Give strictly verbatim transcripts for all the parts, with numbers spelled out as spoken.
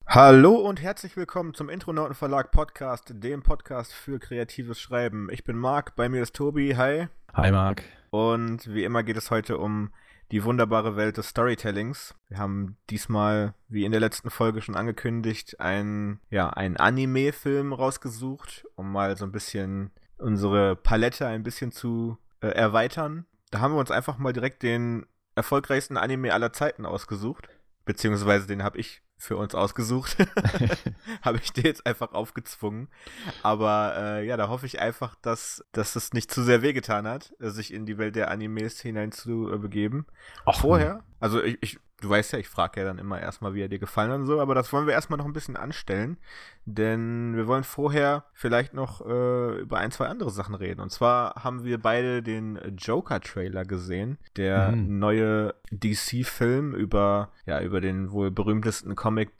Hallo und herzlich willkommen zum Intronauten Verlag Podcast, dem Podcast für kreatives Schreiben. Ich bin Marc, bei mir ist Tobi, hi. Hi Marc. Und wie immer geht es heute um die wunderbare Welt des Storytellings. Wir haben diesmal, wie in der letzten Folge schon angekündigt, einen, ja, einen Anime-Film rausgesucht, um mal so ein bisschen unsere Palette ein bisschen zu äh, erweitern. Da haben wir uns einfach mal direkt den erfolgreichsten Anime aller Zeiten ausgesucht. Beziehungsweise den habe ich für uns ausgesucht. Habe ich dir jetzt einfach aufgezwungen. Aber äh, ja, da hoffe ich einfach, dass, dass es nicht zu sehr wehgetan hat, äh, sich in die Welt der Animes hinein zu äh, begeben. Och nee. Vorher, also ich, ich du weißt ja, ich frage ja dann immer erstmal, wie er dir gefallen hat und so, aber das wollen wir erstmal noch ein bisschen anstellen, denn wir wollen vorher vielleicht noch äh, über ein, zwei andere Sachen reden. Und zwar haben wir beide den Joker-Trailer gesehen, der Mhm. neue D C-Film über, ja, über den wohl berühmtesten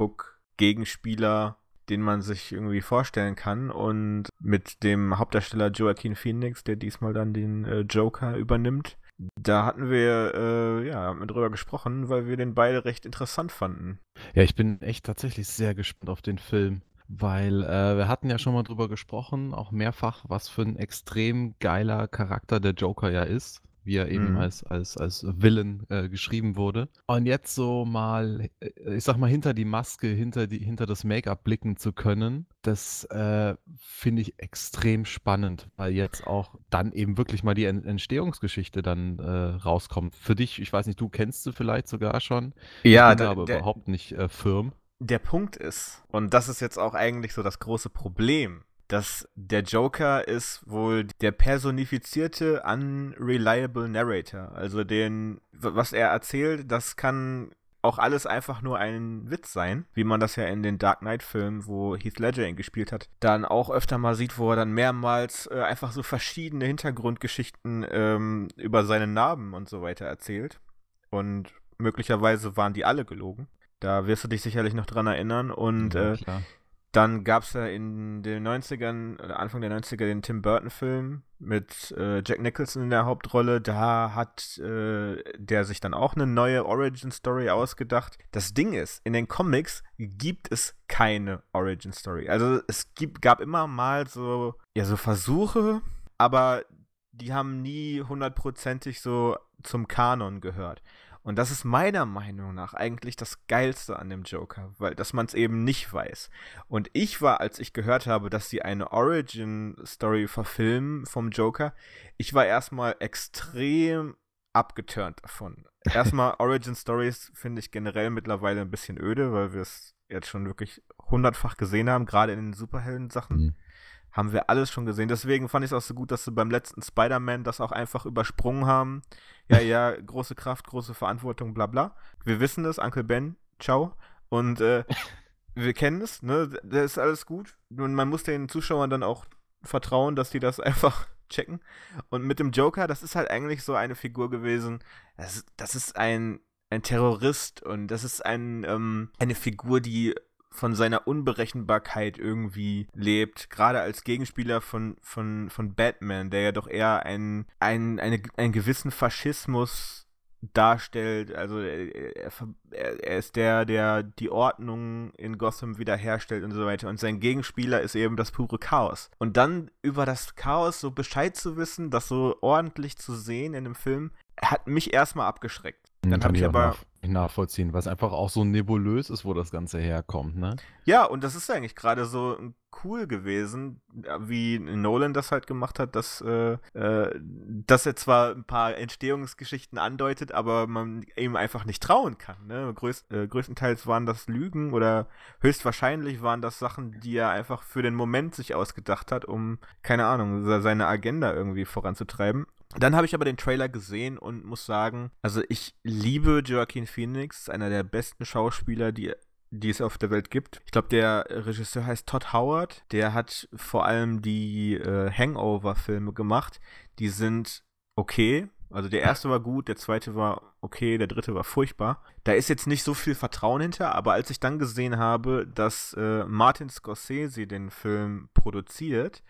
Comicbook-Gegenspieler, den man sich irgendwie vorstellen kann, und mit dem Hauptdarsteller Joaquin Phoenix, der diesmal dann den äh, Joker übernimmt. Da hatten wir äh, ja mit drüber gesprochen, weil wir den beide recht interessant fanden. Ja, ich bin echt tatsächlich sehr gespannt auf den Film, weil äh, wir hatten ja schon mal drüber gesprochen, auch mehrfach, was für ein extrem geiler Charakter der Joker ja ist, wie er eben Mhm. als, als, als Villain äh, geschrieben wurde. Und jetzt so mal, äh, ich sag mal, hinter die Maske, hinter die, hinter das Make-up blicken zu können, das äh, finde ich extrem spannend, weil jetzt auch dann eben wirklich mal die En- Entstehungsgeschichte dann äh, rauskommt. Für dich, ich weiß nicht, du kennst sie vielleicht sogar schon. Ich Ja, bin da, da aber der, überhaupt nicht äh, firm. der Punkt ist, und das ist jetzt auch eigentlich so das große Problem, dass der Joker ist wohl der personifizierte unreliable Narrator. Also den, was er erzählt, das kann auch alles einfach nur ein Witz sein, wie man das ja in den Dark Knight-Filmen, wo Heath Ledger ihn gespielt hat, dann auch öfter mal sieht, wo er dann mehrmals äh, einfach so verschiedene Hintergrundgeschichten ähm, über seine Narben und so weiter erzählt. Und möglicherweise waren die alle gelogen. Da wirst du dich sicherlich noch dran erinnern. Und Ja, äh, klar. dann gab es ja in den neunzigern, oder Anfang der neunziger, den Tim Burton-Film mit äh, Jack Nicholson in der Hauptrolle. Da hat äh, der sich dann auch eine neue Origin-Story ausgedacht. Das Ding ist, in den Comics gibt es keine Origin-Story. Also es gibt, gab immer mal so, ja, so Versuche, aber die haben nie hundertprozentig so zum Kanon gehört. Und das ist meiner Meinung nach eigentlich das Geilste an dem Joker, weil dass man es eben nicht weiß. Und ich war, als ich gehört habe, dass sie eine Origin-Story verfilmen vom Joker, ich war erstmal extrem abgeturnt davon. Erstmal Origin-Stories finde ich generell mittlerweile ein bisschen öde, weil wir es jetzt schon wirklich hundertfach gesehen haben, gerade in den Superhelden-Sachen Mhm. haben wir alles schon gesehen. Deswegen fand ich es auch so gut, dass sie beim letzten Spider-Man das auch einfach übersprungen haben. Ja, ja, große Kraft, große Verantwortung, bla bla. Wir wissen es, Uncle Ben, ciao. Und äh, wir kennen es, ne? Das ist alles gut. Und man muss den Zuschauern dann auch vertrauen, dass die das einfach checken. Und mit dem Joker, das ist halt eigentlich so eine Figur gewesen. Das, das ist ein, ein Terrorist und das ist ein, ähm, eine Figur, die von seiner Unberechenbarkeit irgendwie lebt, gerade als Gegenspieler von, von, von Batman, der ja doch eher einen, einen, eine, einen gewissen Faschismus darstellt. Also er, er, er ist der, der die Ordnung in Gotham wiederherstellt und so weiter. Und sein Gegenspieler ist eben das pure Chaos. Und dann über das Chaos so Bescheid zu wissen, das so ordentlich zu sehen in dem Film, hat mich erstmal abgeschreckt. Mhm, Dann habe kann ich ich auch aber nach, nachvollziehen, was einfach auch so nebulös ist, wo das Ganze herkommt, ne? ja, und das ist eigentlich gerade so cool gewesen, wie Nolan das halt gemacht hat, dass, äh, äh, dass er zwar ein paar Entstehungsgeschichten andeutet, aber man ihm einfach nicht trauen kann. Ne? Größ äh, größtenteils waren das Lügen oder höchstwahrscheinlich waren das Sachen, die er einfach für den Moment sich ausgedacht hat, um, keine Ahnung, seine Agenda irgendwie voranzutreiben. Dann habe ich aber den Trailer gesehen und muss sagen, also ich liebe Joaquin Phoenix, einer der besten Schauspieler, die die es auf der Welt gibt. Ich glaube, der Regisseur heißt Todd Howard. Der hat vor allem die äh, Hangover-Filme gemacht. Die sind okay. Also der erste war gut, der zweite war okay, der dritte war furchtbar. Da ist jetzt nicht so viel Vertrauen hinter, aber als ich dann gesehen habe, dass äh, Martin Scorsese den Film produziert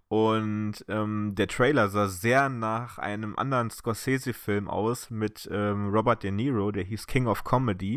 und ähm, der Trailer sah sehr nach einem anderen Scorsese-Film aus mit ähm, Robert De Niro, der hieß King of Comedy,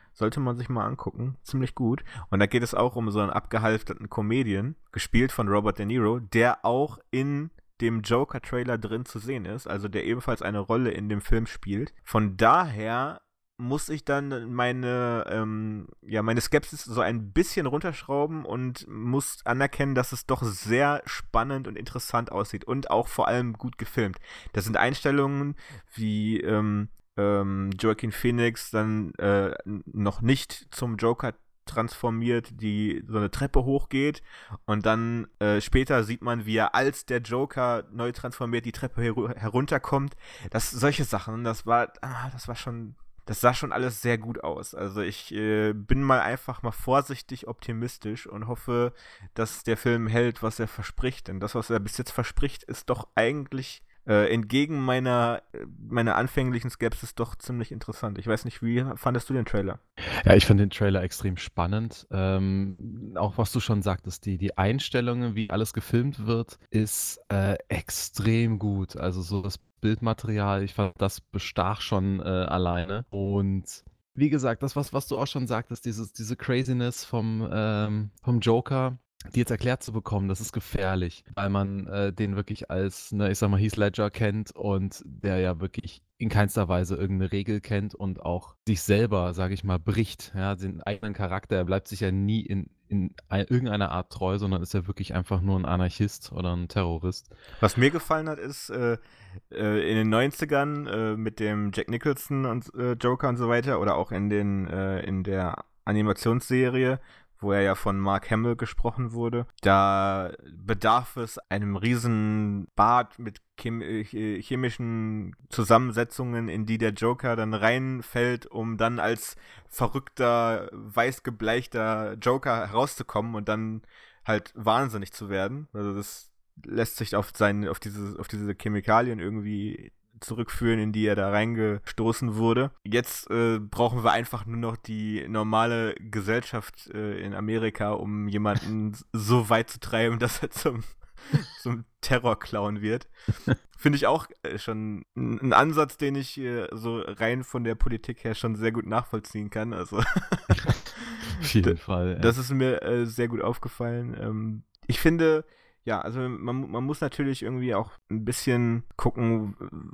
Sollte man sich mal angucken. Ziemlich gut. Und da geht es auch um so einen abgehalfterten Comedian, gespielt von Robert De Niro, der auch in dem Joker-Trailer drin zu sehen ist, also der ebenfalls eine Rolle in dem Film spielt. Von daher muss ich dann meine, ähm, ja, meine Skepsis so ein bisschen runterschrauben und muss anerkennen, dass es doch sehr spannend und interessant aussieht und auch vor allem gut gefilmt. Das sind Einstellungen wie ähm, ähm, Joaquin Phoenix dann äh, noch nicht zum Joker transformiert, die so eine Treppe hochgeht und dann äh, später sieht man, wie er als der Joker neu transformiert die Treppe her- herunterkommt. Das, solche Sachen, das war, ah, das war schon, das sah schon alles sehr gut aus. Also ich äh, bin mal einfach mal vorsichtig optimistisch und hoffe, dass der Film hält, was er verspricht. Denn das, was er bis jetzt verspricht, ist doch eigentlich äh, entgegen meiner, meiner anfänglichen Skepsis doch ziemlich interessant. Ich weiß nicht, wie fandest du den Trailer? Ja, ich fand den Trailer extrem spannend. Ähm, auch was du schon sagtest, die, die Einstellungen, wie alles gefilmt wird, ist äh, extrem gut. Also so das Bildmaterial, ich fand, das bestach schon äh, alleine. Und wie gesagt, das, was, was du auch schon sagtest, dieses, diese Craziness vom, ähm, vom Joker, die jetzt erklärt zu bekommen, das ist gefährlich, weil man äh, den wirklich als, ne, ich sag mal, Heath Ledger kennt und der ja wirklich in keinster Weise irgendeine Regel kennt und auch sich selber, sage ich mal, bricht. Ja, den eigenen Charakter, er bleibt sich ja nie in, in ein, irgendeiner Art treu, sondern ist ja wirklich einfach nur ein Anarchist oder ein Terrorist. Was mir gefallen hat, ist äh, äh, in den neunzigern äh, mit dem Jack Nicholson und äh, Joker und so weiter oder auch in den äh, in der Animationsserie, wo er ja von Mark Hamill gesprochen wurde. Da bedarf es einem riesen Bad mit chem äh, chemischen Zusammensetzungen, in die der Joker dann reinfällt, um dann als verrückter, weiß gebleichter Joker herauszukommen und dann halt wahnsinnig zu werden. Also das lässt sich auf sein, auf diese, auf diese Chemikalien irgendwie zurückführen, in die er da reingestoßen wurde. Jetzt äh, brauchen wir einfach nur noch die normale Gesellschaft äh, in Amerika, um jemanden so weit zu treiben, dass er zum, zum Terrorclown wird. Finde ich auch äh, schon ein Ansatz, den ich äh, so rein von der Politik her schon sehr gut nachvollziehen kann. Also Auf jeden Fall. das ist mir äh, sehr gut aufgefallen. Ähm, ich finde, ja, also man, man muss natürlich irgendwie auch ein bisschen gucken,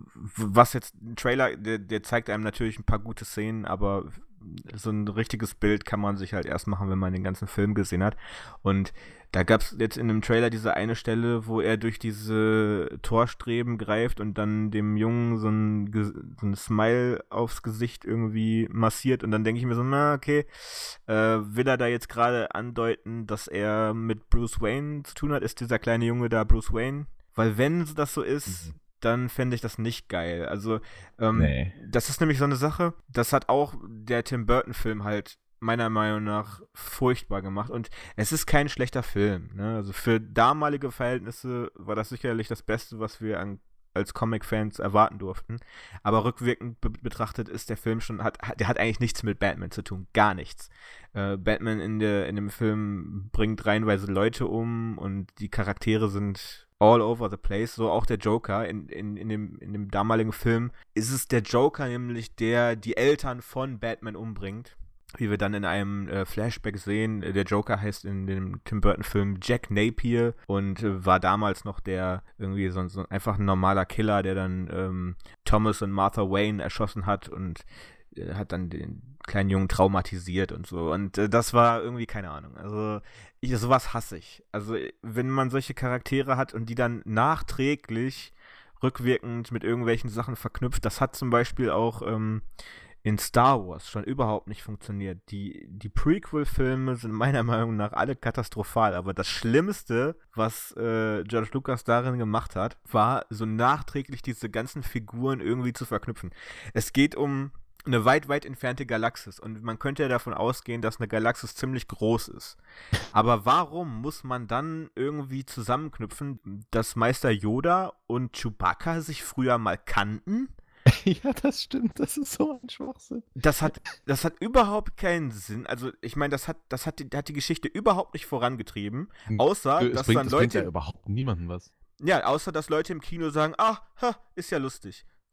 was jetzt ein Trailer, der, der zeigt einem natürlich ein paar gute Szenen, aber so ein richtiges Bild kann man sich halt erst machen, wenn man den ganzen Film gesehen hat. Und da gab es jetzt in dem Trailer diese eine Stelle, wo er durch diese Torstreben greift und dann dem Jungen so ein, so ein Smile aufs Gesicht irgendwie massiert. Und dann denke ich mir so, na okay, äh, will er da jetzt gerade andeuten, dass er mit Bruce Wayne zu tun hat? Ist dieser kleine Junge da Bruce Wayne? Weil wenn das so ist, mhm. dann fände ich das nicht geil. Also, ähm, nee. Das ist nämlich so eine Sache, das hat auch der Tim Burton-Film halt meiner Meinung nach furchtbar gemacht. Und es ist kein schlechter Film. Ne? Also für damalige Verhältnisse war das sicherlich das Beste, was wir an, als Comic-Fans erwarten durften. Aber rückwirkend be- betrachtet ist der Film schon, hat, der hat eigentlich nichts mit Batman zu tun. Gar nichts. Äh, Batman in, der, in dem Film bringt reihenweise Leute um und die Charaktere sind all over the place, so auch der Joker. In, in, in, dem, in dem damaligen Film ist es der Joker nämlich, der die Eltern von Batman umbringt. Wie wir dann in einem äh, Flashback sehen, der Joker heißt in dem Tim Burton-Film Jack Napier und äh, war damals noch der irgendwie so, so einfach ein normaler Killer, der dann ähm, Thomas und Martha Wayne erschossen hat und äh, hat dann den kleinen Jungen traumatisiert und so. Und äh, das war irgendwie, keine Ahnung. Also ich, sowas hasse ich. Also wenn man solche Charaktere hat und die dann nachträglich rückwirkend mit irgendwelchen Sachen verknüpft, das hat zum Beispiel auch ähm, in Star Wars schon überhaupt nicht funktioniert. Die, die Prequel-Filme sind meiner Meinung nach alle katastrophal, aber das Schlimmste, was äh, George Lucas darin gemacht hat, war so nachträglich diese ganzen Figuren irgendwie zu verknüpfen. Es geht um eine weit, weit entfernte Galaxis und man könnte ja davon ausgehen, dass eine Galaxis ziemlich groß ist. Aber warum muss man dann irgendwie zusammenknüpfen, dass Meister Yoda und Chewbacca sich früher mal kannten? Ja, das stimmt. Das ist so ein Schwachsinn. Das hat, das hat überhaupt keinen Sinn. Also, ich meine, das hat, das hat die, hat die Geschichte überhaupt nicht vorangetrieben. Außer, es dass bringt, dann es Leute. bringt ja überhaupt niemandem was. Ja, außer, dass Leute im Kino sagen: Ah, ha, ist ja lustig.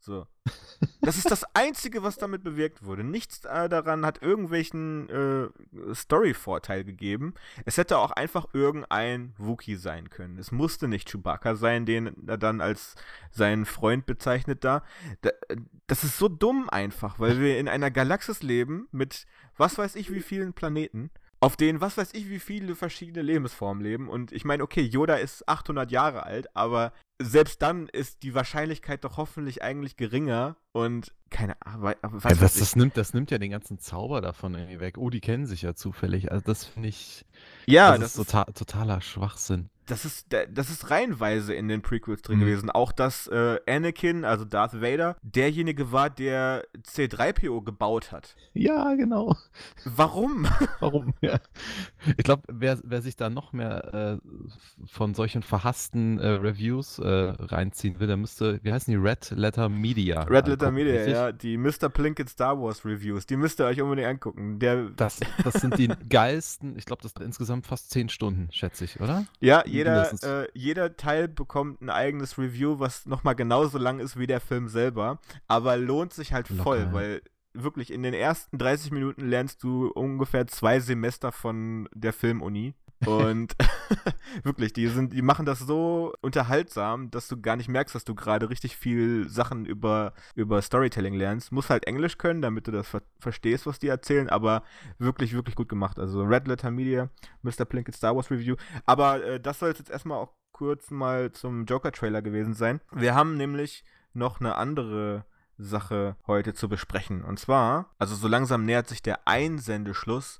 So. Das ist das Einzige, was damit bewirkt wurde. Nichts äh, daran hat irgendwelchen äh, Story-Vorteil gegeben. Es hätte auch einfach irgendein Wookiee sein können. Es musste nicht Chewbacca sein, den er dann als seinen Freund bezeichnet da. da. Das ist so dumm einfach, weil wir in einer Galaxis leben mit was weiß ich wie vielen Planeten, auf denen was weiß ich wie viele verschiedene Lebensformen leben. Und ich meine, okay, Yoda ist achthundert Jahre alt, aber selbst dann ist die Wahrscheinlichkeit doch hoffentlich eigentlich geringer und keine Ahnung. Ja, das, das, nimmt, das nimmt ja den ganzen Zauber davon irgendwie weg. Oh, die kennen sich ja zufällig. Also das finde ich, ja, das, das ist, total, totaler Schwachsinn. Das ist, das ist reihenweise in den Prequels drin Mhm. gewesen. Auch, dass äh, Anakin, also Darth Vader, derjenige war, der C drei P O gebaut hat. Ja, genau. Warum? Warum? Ja. Ich glaube, wer, wer sich da noch mehr äh, von solchen verhassten äh, Reviews äh, reinziehen will, der müsste, wie heißen die? Red Letter Media. Red Letter angucken, Media, richtig? ja. Die Mister Plinkett Star Wars Reviews. Die müsst ihr euch unbedingt angucken. Der, Das, das sind die geilsten, ich glaube, das sind insgesamt fast zehn Stunden, schätze ich, oder? ja, jeder, Mindestens. äh, jeder Teil bekommt ein eigenes Review, was nochmal genauso lang ist wie der Film selber. Aber lohnt sich halt voll, Locker, ja. weil wirklich in den ersten dreißig Minuten lernst du ungefähr zwei Semester von der Filmuni. Und wirklich, die sind, die machen das so unterhaltsam, dass du gar nicht merkst, dass du gerade richtig viel Sachen über, über Storytelling lernst. Musst halt Englisch können, damit du das ver- verstehst, was die erzählen, aber wirklich, wirklich gut gemacht. Also Red Letter Media, Mister Plinkett Star Wars Review. Aber äh, das soll jetzt erstmal auch kurz mal zum Joker-Trailer gewesen sein. Wir haben nämlich noch eine andere Sache heute zu besprechen. Und zwar, also so langsam nähert sich der Einsendeschluss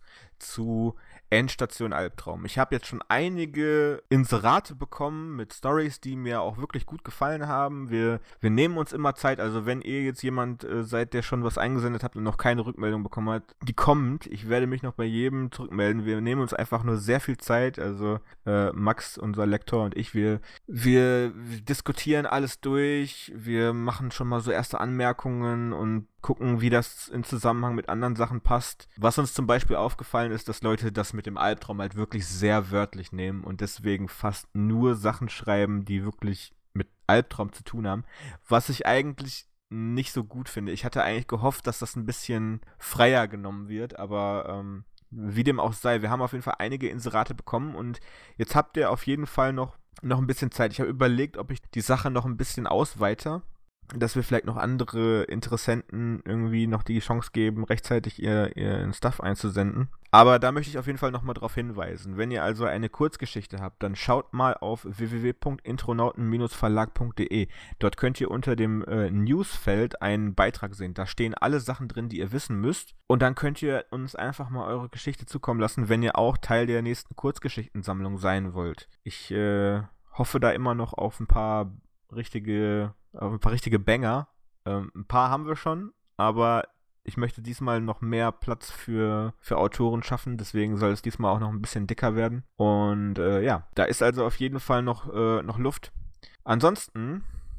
zu Endstation Albtraum. Ich habe jetzt schon einige Inserate bekommen mit Stories, die mir auch wirklich gut gefallen haben. Wir, wir nehmen uns immer Zeit, also wenn ihr jetzt jemand äh, seid, der schon was eingesendet habt und noch keine Rückmeldung bekommen hat, die kommt. Ich werde mich noch bei jedem zurückmelden. Wir nehmen uns einfach nur sehr viel Zeit, also äh, Max, unser Lektor und ich, wir, wir, wir diskutieren alles durch, wir machen schon mal so erste Anmerkungen und gucken, wie das in Zusammenhang mit anderen Sachen passt. Was uns zum Beispiel aufgefallen ist, dass Leute das mit dem Albtraum halt wirklich sehr wörtlich nehmen und deswegen fast nur Sachen schreiben, die wirklich mit Albtraum zu tun haben. Was ich eigentlich nicht so gut finde. Ich hatte eigentlich gehofft, dass das ein bisschen freier genommen wird, aber ähm, wie dem auch sei, wir haben auf jeden Fall einige Inserate bekommen und jetzt habt ihr auf jeden Fall noch, noch ein bisschen Zeit. Ich habe überlegt, ob ich die Sache noch ein bisschen ausweite, dass wir vielleicht noch andere Interessenten irgendwie noch die Chance geben, rechtzeitig ihr, ihren Stuff einzusenden. Aber da möchte ich auf jeden Fall nochmal drauf hinweisen. Wenn ihr also eine Kurzgeschichte habt, dann schaut mal auf w w w punkt intronauten Bindestrich verlag punkt d e. Dort könnt ihr unter dem äh, Newsfeld einen Beitrag sehen. Da stehen alle Sachen drin, die ihr wissen müsst. Und dann könnt ihr uns einfach mal eure Geschichte zukommen lassen, wenn ihr auch Teil der nächsten Kurzgeschichtensammlung sein wollt. Ich äh, hoffe da immer noch auf ein paar richtige ein paar richtige Banger. Ähm, ein paar haben wir schon, aber ich möchte diesmal noch mehr Platz für, für Autoren schaffen, deswegen soll es diesmal auch noch ein bisschen dicker werden. Und äh, ja, da ist also auf jeden Fall noch, äh, noch Luft. Ansonsten,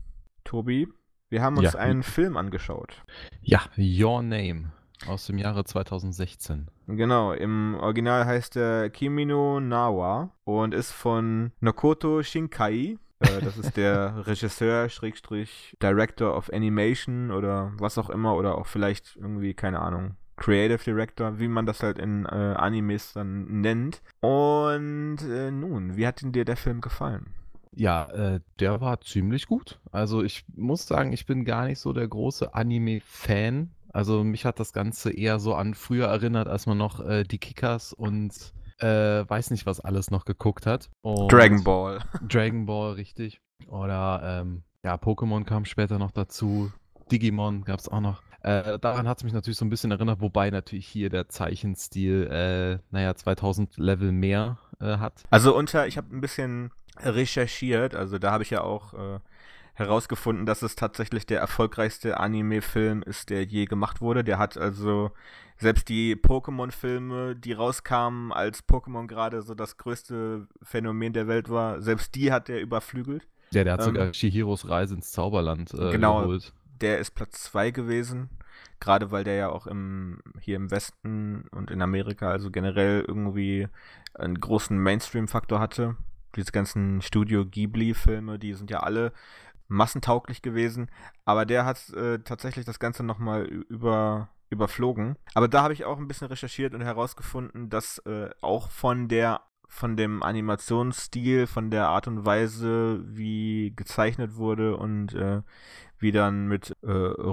Tobi, wir haben uns Ja. einen Film angeschaut. Ja, Your Name aus dem Jahre zweitausendsechzehn. Genau, im Original heißt er Kimi no Nawa und ist von Makoto Shinkai. Äh, das ist der Regisseur, Schrägstrich, Director of Animation oder was auch immer oder auch vielleicht irgendwie, keine Ahnung, Creative Director, wie man das halt in äh, Animes dann nennt. Und äh, nun, wie hat denn dir der Film gefallen? Ja, äh, der war ziemlich gut. Also ich muss sagen, ich bin gar nicht so der große Anime-Fan. Also mich hat das Ganze eher so an früher erinnert, als man noch äh, die Kickers und äh, weiß nicht, was alles noch geguckt hat. Und Dragon Ball. Dragon Ball, richtig. Oder ähm, ja, Pokémon kam später noch dazu. Digimon gab es auch noch. Äh, daran hat es mich natürlich so ein bisschen erinnert, wobei natürlich hier der Zeichenstil, äh, naja, zweitausend Level mehr äh, hat. Also unter, ich habe ein bisschen recherchiert, also da habe ich ja auch äh, herausgefunden, dass es tatsächlich der erfolgreichste Anime-Film ist, der je gemacht wurde. Der hat also selbst die Pokémon-Filme, die rauskamen, als Pokémon gerade so das größte Phänomen der Welt war, selbst die hat er überflügelt. Ja, der hat Ähm, sogar Chihiros Reise ins Zauberland äh, genau, geholt. Der ist Platz zwei gewesen, gerade weil der ja auch im, hier im Westen und in Amerika, also generell irgendwie einen großen Mainstream-Faktor hatte. Diese ganzen Studio Ghibli-Filme, die sind ja alle massentauglich gewesen, aber der hat äh, tatsächlich das Ganze nochmal über, überflogen. Aber da habe ich auch ein bisschen recherchiert und herausgefunden, dass äh, auch von der von dem Animationsstil, von der Art und Weise, wie gezeichnet wurde und äh, wie dann mit äh,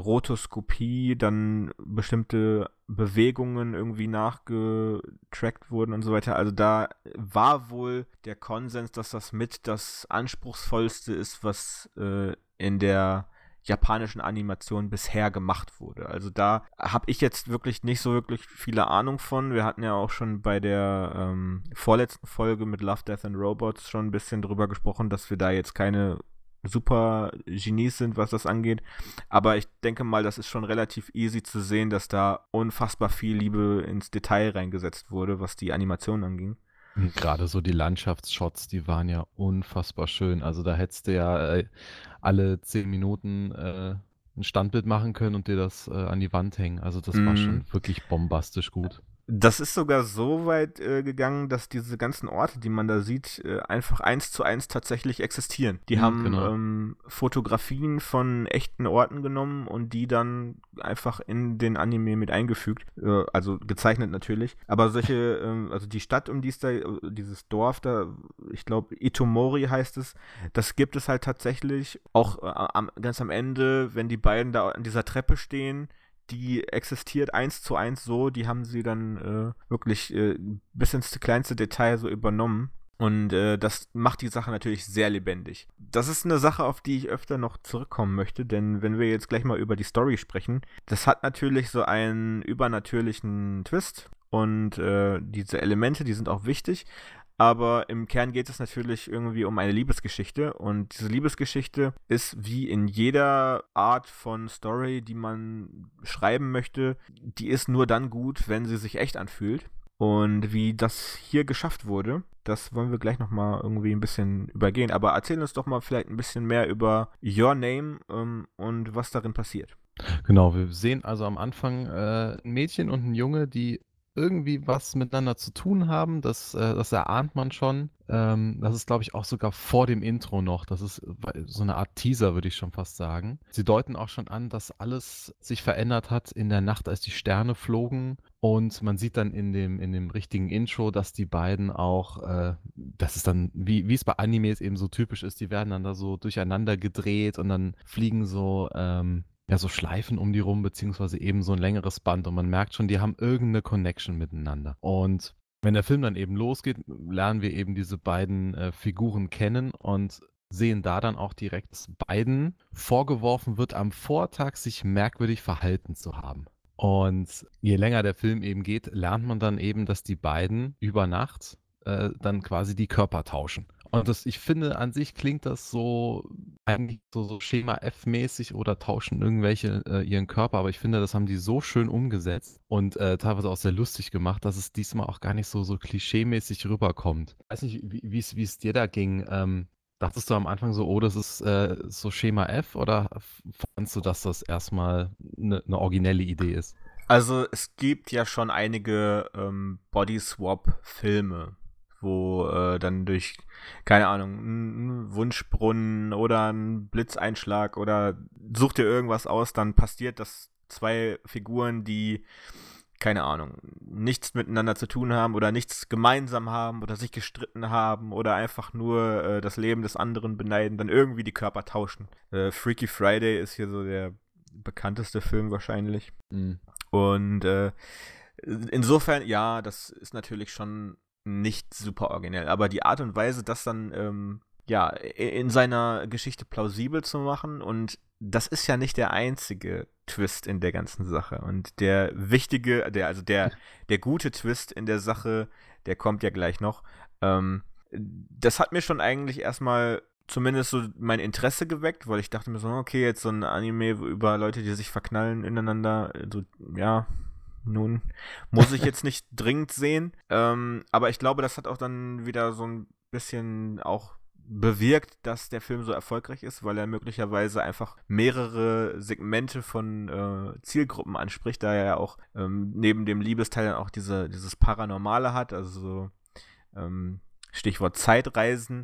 Rotoskopie dann bestimmte Bewegungen irgendwie nachgetrackt wurden und so weiter. Also da war wohl der Konsens, dass das mit das anspruchsvollste ist, was äh, in der japanischen Animation bisher gemacht wurde. Also da habe ich jetzt wirklich nicht so wirklich viele Ahnung von. Wir hatten ja auch schon bei der ähm, vorletzten Folge mit Love, Death and Robots schon ein bisschen drüber gesprochen, dass wir da jetzt keine super Genies sind, was das angeht. Aber ich denke mal, das ist schon relativ easy zu sehen, dass da unfassbar viel Liebe ins Detail reingesetzt wurde, was die Animation anging. Gerade so die Landschaftsshots, die waren ja unfassbar schön. Also da hättest du ja äh, alle zehn Minuten äh, ein Standbild machen können und dir das äh, an die Wand hängen. Also das war Mhm. schon wirklich bombastisch gut. Das ist sogar so weit äh, gegangen, dass diese ganzen Orte, die man da sieht, äh, einfach eins zu eins tatsächlich existieren. Die Mhm, haben genau. ähm, Fotografien von echten Orten genommen und die dann einfach in den Anime mit eingefügt. Äh, also gezeichnet natürlich. Aber solche, ähm, also die Stadt, um die es da, dieses Dorf da, ich glaube Itomori heißt es, das gibt es halt tatsächlich. Auch äh, am, ganz am Ende, wenn die beiden da an dieser Treppe stehen, die existiert eins zu eins so, die haben sie dann äh, wirklich äh, bis ins kleinste Detail so übernommen. Und äh, das macht die Sache natürlich sehr lebendig. Das ist eine Sache, auf die ich öfter noch zurückkommen möchte, denn wenn wir jetzt gleich mal über die Story sprechen, das hat natürlich so einen übernatürlichen Twist und äh, diese Elemente, die sind auch wichtig. Aber im Kern geht es natürlich irgendwie um eine Liebesgeschichte. Und diese Liebesgeschichte ist wie in jeder Art von Story, die man schreiben möchte, die ist nur dann gut, wenn sie sich echt anfühlt. Und wie das hier geschafft wurde, das wollen wir gleich nochmal irgendwie ein bisschen übergehen. Aber erzähl uns doch mal vielleicht ein bisschen mehr über Your Name ähm, und was darin passiert. Genau, wir sehen also am Anfang äh, ein Mädchen und ein Junge, die irgendwie was miteinander zu tun haben. Das, äh, das erahnt man schon. Ähm, das ist, glaube ich, auch sogar vor dem Intro noch. Das ist äh, so eine Art Teaser, würde ich schon fast sagen. Sie deuten auch schon an, dass alles sich verändert hat in der Nacht, als die Sterne flogen. Und man sieht dann in dem, in dem richtigen Intro, dass die beiden auch, äh, das ist dann, wie, wie es bei Animes eben so typisch ist, die werden dann da so durcheinander gedreht und dann fliegen so, ähm, ja, so Schleifen um die rum, beziehungsweise eben so ein längeres Band und man merkt schon, die haben irgendeine Connection miteinander. Und wenn der Film dann eben losgeht, lernen wir eben diese beiden äh, Figuren kennen und sehen da dann auch direkt, dass beiden vorgeworfen wird, am Vortag sich merkwürdig verhalten zu haben. Und je länger der Film eben geht, lernt man dann eben, dass die beiden über Nacht äh, dann quasi die Körper tauschen. Und das, ich finde, an sich klingt das so eigentlich so, so Schema F-mäßig oder tauschen irgendwelche äh, ihren Körper, aber ich finde, das haben die so schön umgesetzt und äh, teilweise auch sehr lustig gemacht, dass es diesmal auch gar nicht so, so klischee-mäßig rüberkommt. Ich weiß nicht, wie wie es wie es dir da ging. Ähm, dachtest du am Anfang so, oh, das ist äh, so Schema F oder f- fandst du, dass das erstmal eine ne originelle Idee ist? Also es gibt ja schon einige ähm, Body-Swap-Filme, wo äh, dann durch, keine Ahnung, ein Wunschbrunnen oder ein Blitzeinschlag oder such dir irgendwas aus, dann passiert, dass zwei Figuren, die, keine Ahnung, nichts miteinander zu tun haben oder nichts gemeinsam haben oder sich gestritten haben oder einfach nur äh, das Leben des anderen beneiden, dann irgendwie die Körper tauschen. Äh, Freaky Friday ist hier so der bekannteste Film wahrscheinlich. Mhm. Und äh, insofern, ja, das ist natürlich schon nicht super originell, aber die Art und Weise, das dann ähm, ja in seiner Geschichte plausibel zu machen, und das ist ja nicht der einzige Twist in der ganzen Sache. Und der wichtige, der also der der gute Twist in der Sache, der kommt ja gleich noch. Ähm, das hat mir schon eigentlich erstmal zumindest so mein Interesse geweckt, weil ich dachte mir so, okay, jetzt so ein Anime über Leute, die sich verknallen ineinander, so, ja, nun, muss ich jetzt nicht dringend sehen. Ähm, aber ich glaube, das hat auch dann wieder so ein bisschen auch bewirkt, dass der Film so erfolgreich ist, weil er möglicherweise einfach mehrere Segmente von äh, Zielgruppen anspricht, da er ja auch ähm, neben dem Liebesteil dann auch diese, dieses Paranormale hat, also so, ähm, Stichwort Zeitreisen.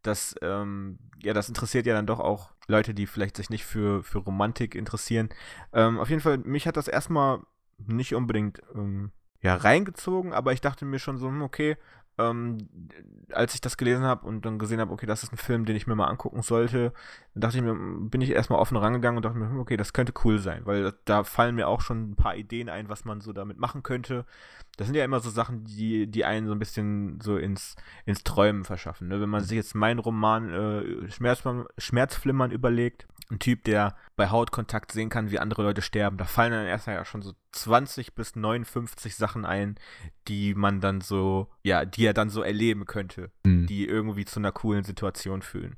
das, ähm, ja, das interessiert ja dann doch auch Leute, die vielleicht sich nicht für, für Romantik interessieren. Ähm, auf jeden Fall, mich hat das erstmal nicht unbedingt ähm, ja, reingezogen, aber ich dachte mir schon so, hm, okay, ähm, als ich das gelesen habe und dann gesehen habe, okay, das ist ein Film, den ich mir mal angucken sollte, dann dachte ich mir, bin ich erstmal offen rangegangen und dachte mir, hm, okay, das könnte cool sein, weil da fallen mir auch schon ein paar Ideen ein, was man so damit machen könnte. Das sind ja immer so Sachen, die, die einen so ein bisschen so ins, ins Träumen verschaffen. Ne? Wenn man sich jetzt meinen Roman äh, Schmerzflimmern, Schmerzflimmern überlegt, ein Typ, der bei Hautkontakt sehen kann, wie andere Leute sterben, da fallen dann erst ja schon so zwanzig bis neunundfünfzig Sachen ein, die man dann so, ja, die er dann so erleben könnte, Mhm. die irgendwie zu einer coolen Situation fühlen.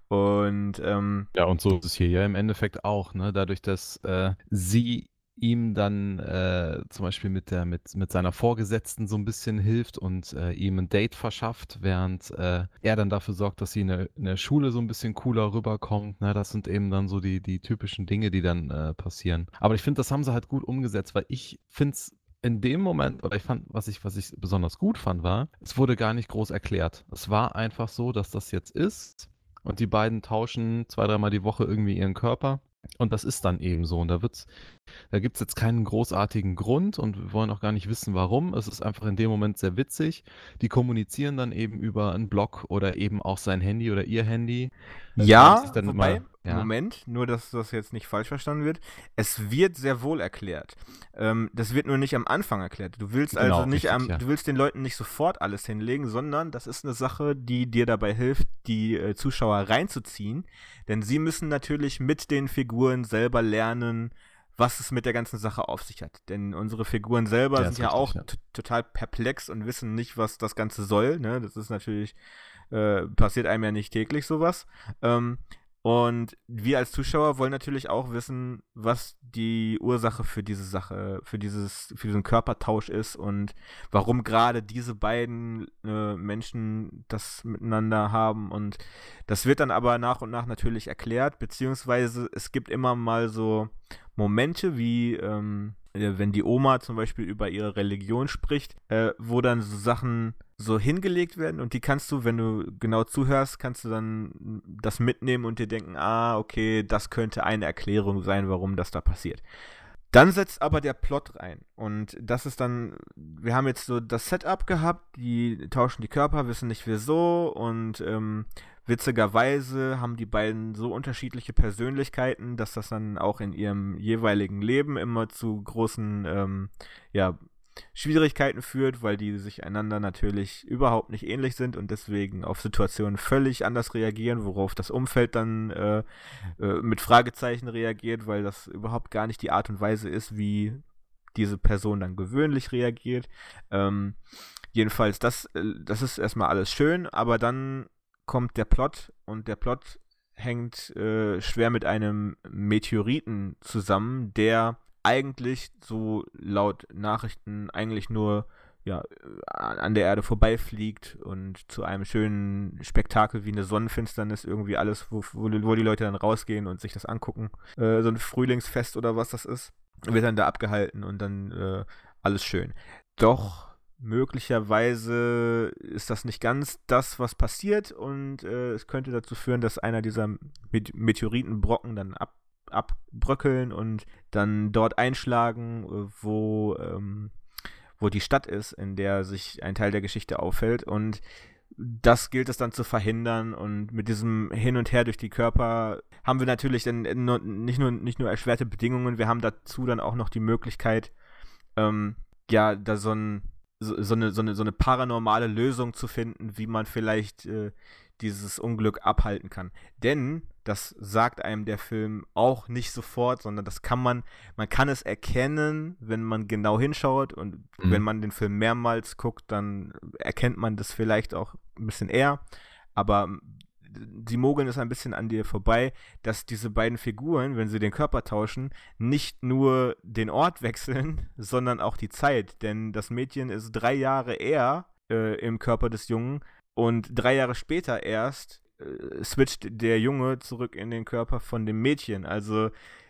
Und ähm, Ja, und so ist es hier ja im Endeffekt auch, ne? Dadurch, dass äh, sie ihm dann äh, zum Beispiel mit der mit mit seiner Vorgesetzten so ein bisschen hilft und äh, ihm ein Date verschafft, während äh, er dann dafür sorgt, dass sie in der in der Schule so ein bisschen cooler rüberkommt, ne? Das sind eben dann so die die typischen Dinge, die dann äh, passieren. Aber ich finde, das haben sie halt gut umgesetzt, weil ich finde es in dem Moment, oder ich fand, was ich was ich besonders gut fand, war, es wurde gar nicht groß erklärt. Es war einfach so, dass das jetzt ist und die beiden tauschen zwei, dreimal die Woche irgendwie ihren Körper. Und das ist dann eben so. Und da wird's, da gibt es jetzt keinen großartigen Grund und wir wollen auch gar nicht wissen, warum. Es ist einfach in dem Moment sehr witzig. Die kommunizieren dann eben über einen Blog oder eben auch sein Handy oder ihr Handy. Äh, schreiben sich ja, dann wobei, immer, ja, Moment, nur dass das jetzt nicht falsch verstanden wird, es wird sehr wohl erklärt. Ähm, das wird nur nicht am Anfang erklärt. Du willst genau, also nicht richtig, am, ja. du willst den Leuten nicht sofort alles hinlegen, sondern das ist eine Sache, die dir dabei hilft, die äh, Zuschauer reinzuziehen. Denn sie müssen natürlich mit den Figuren selber lernen, was es mit der ganzen Sache auf sich hat. Denn unsere Figuren selber Ja, sind ist ja richtig, auch ja. t- total perplex und wissen nicht, was das Ganze soll. Ne? Das ist natürlich, äh, passiert einem ja nicht täglich sowas. Ähm, und wir als Zuschauer wollen natürlich auch wissen, was die Ursache für diese Sache, für dieses, für diesen Körpertausch ist und warum gerade diese beiden äh, Menschen das miteinander haben. Und das wird dann aber nach und nach natürlich erklärt, beziehungsweise es gibt immer mal so Momente, wie ähm, äh, wenn die Oma zum Beispiel über ihre Religion spricht, äh, wo dann so Sachen so hingelegt werden und die kannst du, wenn du genau zuhörst, kannst du dann das mitnehmen und dir denken, ah, okay, das könnte eine Erklärung sein, warum das da passiert. Dann setzt aber der Plot rein und das ist dann, wir haben jetzt so das Setup gehabt, die tauschen die Körper, wissen nicht wieso und ähm, witzigerweise haben die beiden so unterschiedliche Persönlichkeiten, dass das dann auch in ihrem jeweiligen Leben immer zu großen ähm, ja, Schwierigkeiten führt, weil die sich einander natürlich überhaupt nicht ähnlich sind und deswegen auf Situationen völlig anders reagieren, worauf das Umfeld dann äh, äh, mit Fragezeichen reagiert, weil das überhaupt gar nicht die Art und Weise ist, wie diese Person dann gewöhnlich reagiert. Ähm, jedenfalls, das, äh, das ist erstmal alles schön, aber dann kommt der Plot und der Plot hängt äh, schwer mit einem Meteoriten zusammen, der eigentlich so laut Nachrichten eigentlich nur ja, an der Erde vorbeifliegt und zu einem schönen Spektakel wie eine Sonnenfinsternis irgendwie alles, wo, wo, wo die Leute dann rausgehen und sich das angucken. Äh, so ein Frühlingsfest oder was das ist, wird dann da abgehalten und dann äh, alles schön. Doch möglicherweise ist das nicht ganz das, was passiert und äh, es könnte dazu führen, dass einer dieser Met- Meteoritenbrocken dann ab abbröckeln und dann dort einschlagen, wo, ähm, wo die Stadt ist, in der sich ein Teil der Geschichte auffällt. Und das gilt es dann zu verhindern. Und mit diesem Hin und Her durch die Körper haben wir natürlich dann nicht nur, nicht nur erschwerte Bedingungen, wir haben dazu dann auch noch die Möglichkeit, ähm, ja, da so, ein, so, so, eine, so, eine, so eine paranormale Lösung zu finden, wie man vielleicht äh, dieses Unglück abhalten kann. Denn das sagt einem der Film auch nicht sofort, sondern das kann man, man kann es erkennen, wenn man genau hinschaut und Mhm. wenn man den Film mehrmals guckt, dann erkennt man das vielleicht auch ein bisschen eher, aber sie mogeln es ein bisschen an dir vorbei, dass diese beiden Figuren, wenn sie den Körper tauschen, nicht nur den Ort wechseln, sondern auch die Zeit, denn das Mädchen ist drei Jahre eher äh, im Körper des Jungen und drei Jahre später erst äh, switcht der Junge zurück in den Körper von dem Mädchen. Also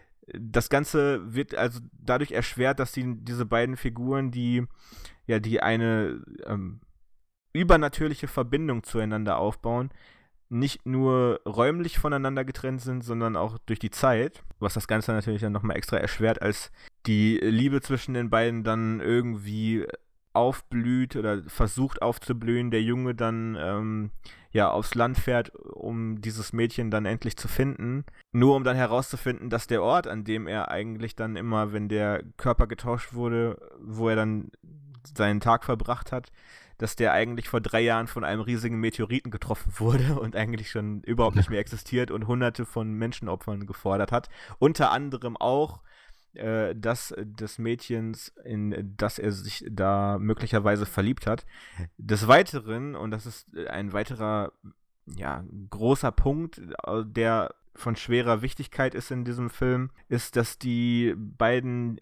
das Ganze wird also dadurch erschwert, dass die, diese beiden Figuren, die ja die eine ähm, übernatürliche Verbindung zueinander aufbauen, nicht nur räumlich voneinander getrennt sind, sondern auch durch die Zeit, was das Ganze natürlich dann nochmal extra erschwert, als die Liebe zwischen den beiden dann irgendwie aufblüht oder versucht aufzublühen, der Junge dann ähm, ja aufs Land fährt, um dieses Mädchen dann endlich zu finden, nur um dann herauszufinden, dass der Ort, an dem er eigentlich dann immer, wenn der Körper getauscht wurde, wo er dann seinen Tag verbracht hat, dass der eigentlich vor drei Jahren von einem riesigen Meteoriten getroffen wurde und eigentlich schon überhaupt nicht mehr existiert und hunderte von Menschenopfern gefordert hat. Unter anderem auch äh, das des Mädchens, in das er sich da möglicherweise verliebt hat. Des Weiteren, und das ist ein weiterer, ja, großer Punkt, der von schwerer Wichtigkeit ist in diesem Film, ist, dass die beiden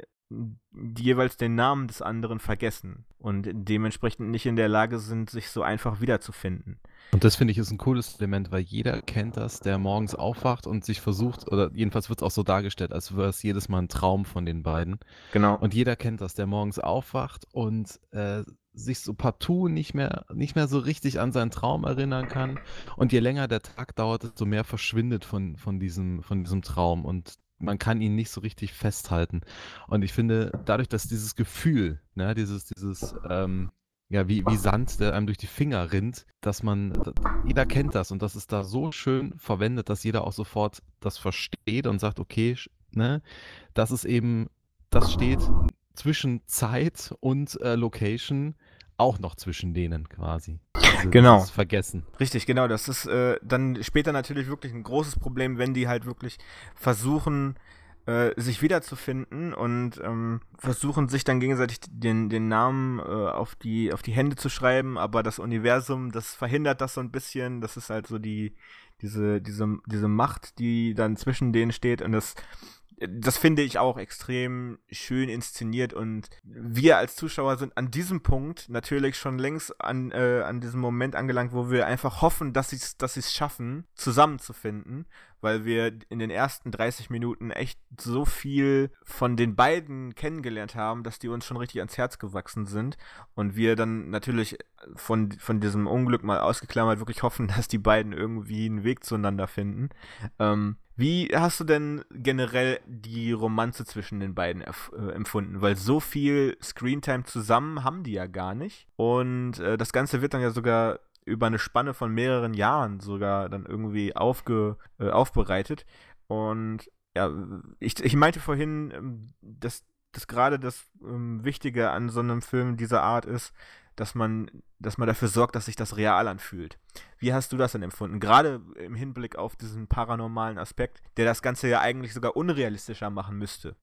die jeweils den Namen des anderen vergessen und dementsprechend nicht in der Lage sind, sich so einfach wiederzufinden. Und das finde ich ist ein cooles Element, weil jeder kennt das, der morgens aufwacht und sich versucht, oder jedenfalls wird es auch so dargestellt, als wäre es jedes Mal ein Traum von den beiden. Genau. Und jeder kennt das, der morgens aufwacht und äh, sich so partout nicht mehr, nicht mehr so richtig an seinen Traum erinnern kann. Und je länger der Tag dauert, desto mehr verschwindet von, von, diesem, von diesem Traum. Und man kann ihn nicht so richtig festhalten. Und ich finde, dadurch, dass dieses Gefühl, ne, dieses, dieses, ähm, ja, wie, wie Sand, der einem durch die Finger rinnt, dass man, d- jeder kennt das und das ist da so schön verwendet, dass jeder auch sofort das versteht und sagt, okay, sch- ne, das ist eben, das steht zwischen Zeit und äh, Location auch noch zwischen denen quasi. Diese, Genau. Dieses Vergessen. Richtig, genau. Das ist äh, dann später natürlich wirklich ein großes Problem, wenn die halt wirklich versuchen, äh, sich wiederzufinden und ähm, versuchen, sich dann gegenseitig den, den Namen äh, auf die, auf die Hände zu schreiben, aber das Universum, das verhindert das so ein bisschen. Das ist halt so die, diese, diese, diese Macht, die dann zwischen denen steht und das das finde ich auch extrem schön inszeniert und wir als Zuschauer sind an diesem Punkt natürlich schon längst an, äh, an diesem Moment angelangt, wo wir einfach hoffen, dass sie es dass sie's schaffen, zusammenzufinden, weil wir in den ersten dreißig Minuten echt so viel von den beiden kennengelernt haben, dass die uns schon richtig ans Herz gewachsen sind und wir dann natürlich von, von diesem Unglück mal ausgeklammert wirklich hoffen, dass die beiden irgendwie einen Weg zueinander finden. Ähm, Wie hast du denn generell die Romanze zwischen den beiden erf- äh, empfunden? Weil so viel Screentime zusammen haben die ja gar nicht. Und äh, das Ganze wird dann ja sogar über eine Spanne von mehreren Jahren sogar dann irgendwie aufge, äh, aufbereitet. Und ja, ich, ich meinte vorhin, ähm, dass, dass gerade das ähm, Wichtige an so einem Film dieser Art ist, dass man, dass man dafür sorgt, dass sich das real anfühlt. Wie hast du das denn empfunden? Gerade im Hinblick auf diesen paranormalen Aspekt, der das Ganze ja eigentlich sogar unrealistischer machen müsste.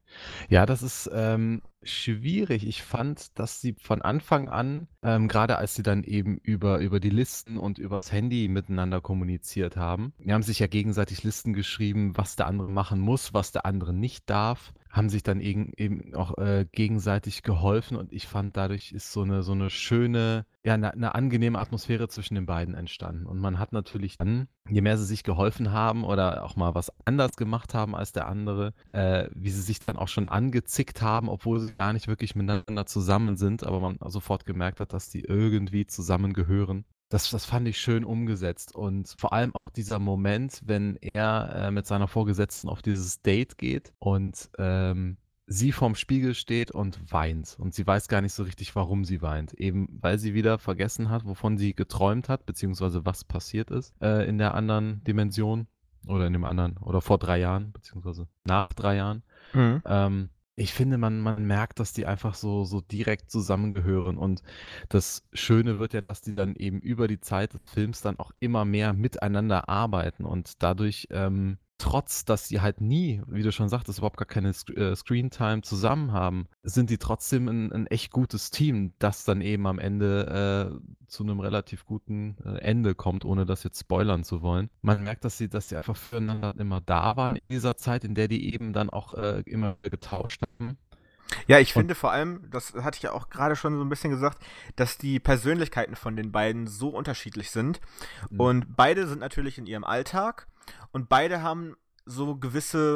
Ja, das ist ähm, schwierig. Ich fand, dass sie von Anfang an, ähm, gerade als sie dann eben über, über die Listen und übers Handy miteinander kommuniziert haben, die haben sich ja gegenseitig Listen geschrieben, was der andere machen muss, was der andere nicht darf, haben sich dann eben, eben auch äh, gegenseitig geholfen und ich fand, dadurch ist so eine, so eine schöne, ja, eine, eine angenehme Atmosphäre zwischen den beiden entstanden. Und man hat natürlich dann, je mehr sie sich geholfen haben oder auch mal was anders gemacht haben als der andere, äh, wie sie sich dann auch schon angezickt haben, obwohl sie gar nicht wirklich miteinander zusammen sind, aber man sofort gemerkt hat, dass die irgendwie zusammengehören. Das, das fand ich schön umgesetzt und vor allem auch dieser Moment, wenn er äh, mit seiner Vorgesetzten auf dieses Date geht und ähm, sie vorm Spiegel steht und weint und sie weiß gar nicht so richtig, warum sie weint. Eben weil sie wieder vergessen hat, wovon sie geträumt hat, beziehungsweise was passiert ist äh, in der anderen Dimension oder in dem anderen oder vor drei Jahren, beziehungsweise nach drei Jahren. Mhm. Ähm, ich finde, man, man merkt, dass die einfach so, so direkt zusammengehören. Und das Schöne wird ja, dass die dann eben über die Zeit des Films dann auch immer mehr miteinander arbeiten und dadurch, ähm, trotz dass sie halt nie, wie du schon sagtest, überhaupt gar keine Sc äh, Screentime zusammen haben, sind die trotzdem ein, ein echt gutes Team, das dann eben am Ende äh, zu einem relativ guten äh, Ende kommt, ohne das jetzt spoilern zu wollen. Man merkt, dass sie, dass sie einfach füreinander immer da waren in dieser Zeit, in der die eben dann auch äh, immer wieder getauscht haben. Ja, ich Und finde vor allem, das hatte ich ja auch gerade schon so ein bisschen gesagt, dass die Persönlichkeiten von den beiden so unterschiedlich sind. Mhm. Und beide sind natürlich in ihrem Alltag und beide haben so gewisse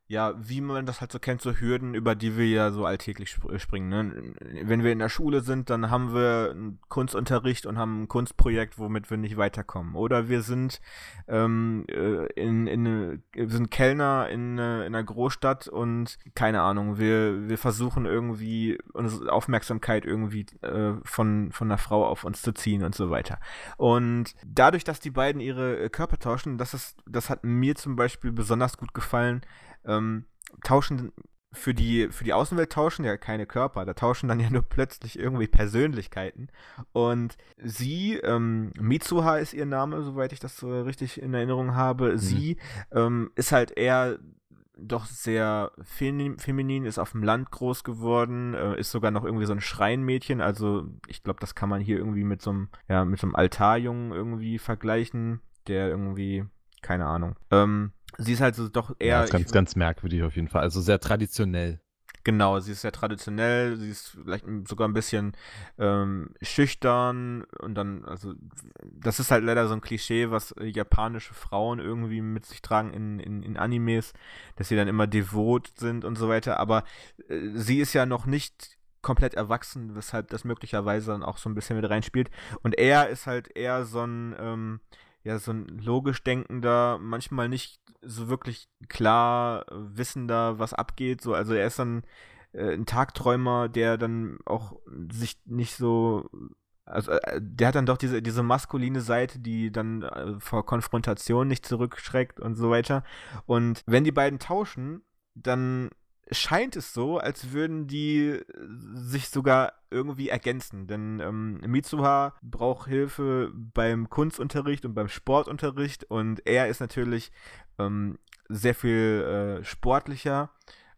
ja, wie man das halt so kennt, so Hürden, über die wir ja so alltäglich sp springen, ne? Wenn wir in der Schule sind, dann haben wir 'n Kunstunterricht und haben 'n Kunstprojekt, womit wir nicht weiterkommen. Oder wir sind, ähm, äh, in in 'ne wir sind Kellner in 'ne in 'ner Großstadt und keine Ahnung, wir wir versuchen irgendwie unsere Aufmerksamkeit irgendwie, äh, von von 'ner Frau auf uns zu ziehen und so weiter. Und dadurch, dass die beiden ihre, äh, Körper tauschen, das ist das hat mir zum Beispiel besonders gut gefallen, ähm, tauschen für die für die Außenwelt tauschen ja keine Körper, da tauschen dann ja nur plötzlich irgendwie Persönlichkeiten. Und sie, ähm, Mitsuha ist ihr Name, soweit ich das so richtig in Erinnerung habe. Mhm. Sie, ähm, ist halt eher doch sehr femi feminin, ist auf dem Land groß geworden, äh, ist sogar noch irgendwie so ein Schreinmädchen. Also, ich glaube, das kann man hier irgendwie mit so einem ja, mit so einem Altarjungen irgendwie vergleichen, der irgendwie keine Ahnung. Ähm, sie ist halt so doch Ja, eher, ist ich ganz, ganz merkwürdig auf jeden Fall. Also sehr traditionell. genau, sie ist sehr traditionell, sie ist vielleicht m- sogar ein bisschen ähm, schüchtern und dann, also das ist halt leider so ein Klischee, was äh, japanische Frauen irgendwie mit sich tragen in, in, in Animes, dass sie dann immer devot sind und so weiter, aber äh, sie ist ja noch nicht komplett erwachsen, weshalb das möglicherweise dann auch so ein bisschen mit reinspielt. Und er ist halt eher so ein, ähm, ja, so ein logisch denkender, manchmal nicht so wirklich klar äh, wissender, was abgeht. So, also er ist dann äh, ein Tagträumer, der dann auch sich nicht so, also äh, der hat dann doch diese, diese maskuline Seite, die dann äh, vor Konfrontation nicht zurückschreckt und so weiter. Und wenn die beiden tauschen, dann scheint es so, als würden die äh, sich sogar irgendwie ergänzen. Denn ähm, Mitsuha braucht Hilfe beim Kunstunterricht und beim Sportunterricht und er ist natürlich ähm, sehr viel äh, sportlicher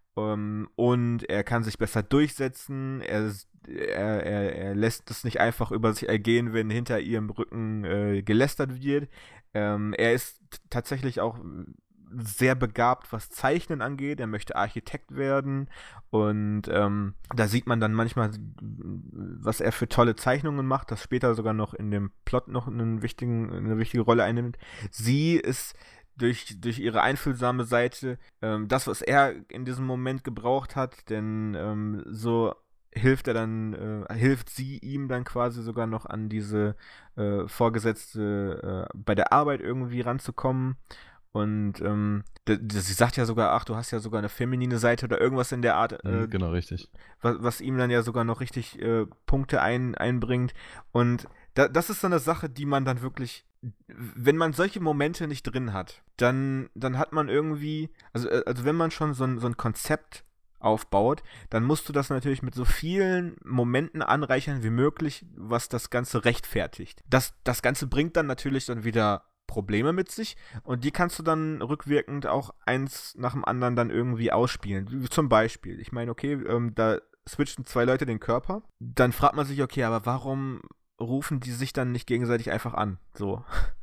ähm, und er kann sich besser durchsetzen. Er, ist- er, er, er lässt es nicht einfach über sich ergehen, wenn hinter ihrem Rücken äh, gelästert wird. Ähm, er ist t- tatsächlich auch sehr begabt, was Zeichnen angeht. Er möchte Architekt werden und ähm, da sieht man dann manchmal, was er für tolle Zeichnungen macht, das später sogar noch in dem Plot noch einen wichtigen, eine wichtige Rolle einnimmt. Sie ist durch, durch ihre einfühlsame Seite ähm, das, was er in diesem Moment gebraucht hat, denn ähm, so hilft er dann, äh, hilft sie ihm dann quasi sogar noch an diese äh, Vorgesetzte äh, bei der Arbeit irgendwie ranzukommen. Und ähm, d- d- sie sagt ja sogar, ach, du hast ja sogar eine feminine Seite oder irgendwas in der Art, äh, Mhm, genau, richtig. was, was ihm dann ja sogar noch richtig äh, Punkte ein, einbringt. Und da, das ist so eine Sache, die man dann wirklich, wenn man solche Momente nicht drin hat, dann, dann hat man irgendwie, also, äh, also wenn man schon so ein, so ein Konzept aufbaut, dann musst du das natürlich mit so vielen Momenten anreichern wie möglich, was das Ganze rechtfertigt. Das, das Ganze bringt dann natürlich dann wieder Probleme mit sich und die kannst du dann rückwirkend auch eins nach dem anderen dann irgendwie ausspielen. Wie zum Beispiel, ich meine, okay, ähm, da switchen zwei Leute den Körper, dann fragt man sich, okay, aber warum rufen die sich dann nicht gegenseitig einfach an? So.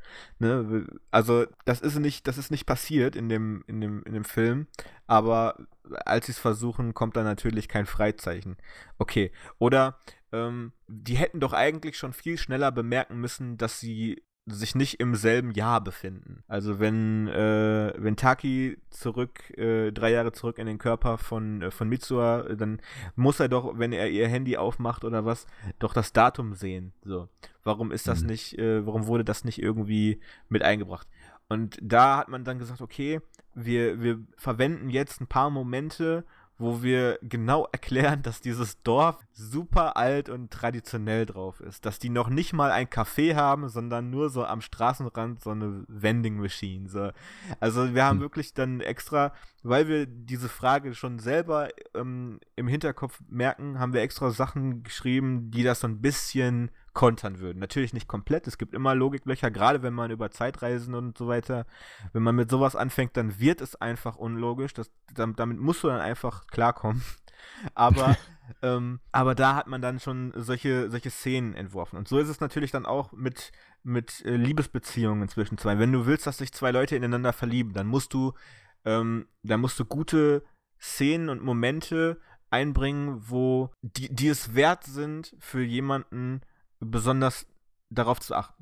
Ne? Also, das ist nicht, das ist nicht passiert in dem, in dem, in dem Film, aber als sie es versuchen, kommt da natürlich kein Freizeichen. Okay. Oder ähm, die hätten doch eigentlich schon viel schneller bemerken müssen, dass sie sich nicht im selben Jahr befinden. Also wenn, äh, wenn Taki zurück, äh, drei Jahre zurück in den Körper von, äh, von Mitsuha, äh, dann muss er doch, wenn er ihr Handy aufmacht oder was, doch das Datum sehen. So. Warum ist das Mhm. nicht, äh, warum wurde das nicht irgendwie mit eingebracht? Und da hat man dann gesagt, okay, wir, wir verwenden jetzt ein paar Momente, wo wir genau erklären, dass dieses Dorf super alt und traditionell drauf ist. Dass die noch nicht mal ein Café haben, sondern nur so am Straßenrand so eine Vending Machine. So. Also wir haben Hm. wirklich dann extra, weil wir diese Frage schon selber ähm, im Hinterkopf merken, haben wir extra Sachen geschrieben, die das so ein bisschen kontern würden. Natürlich nicht komplett, es gibt immer Logiklöcher, gerade wenn man über Zeitreisen und so weiter, wenn man mit sowas anfängt, dann wird es einfach unlogisch. Das, damit, damit musst du dann einfach klarkommen. Aber, ähm, aber da hat man dann schon solche, solche Szenen entworfen. Und so ist es natürlich dann auch mit, mit äh, Liebesbeziehungen zwischen zwei. Wenn du willst, dass sich zwei Leute ineinander verlieben, dann musst du, ähm, dann musst du gute Szenen und Momente einbringen, wo die, die es wert sind, für jemanden besonders darauf zu achten.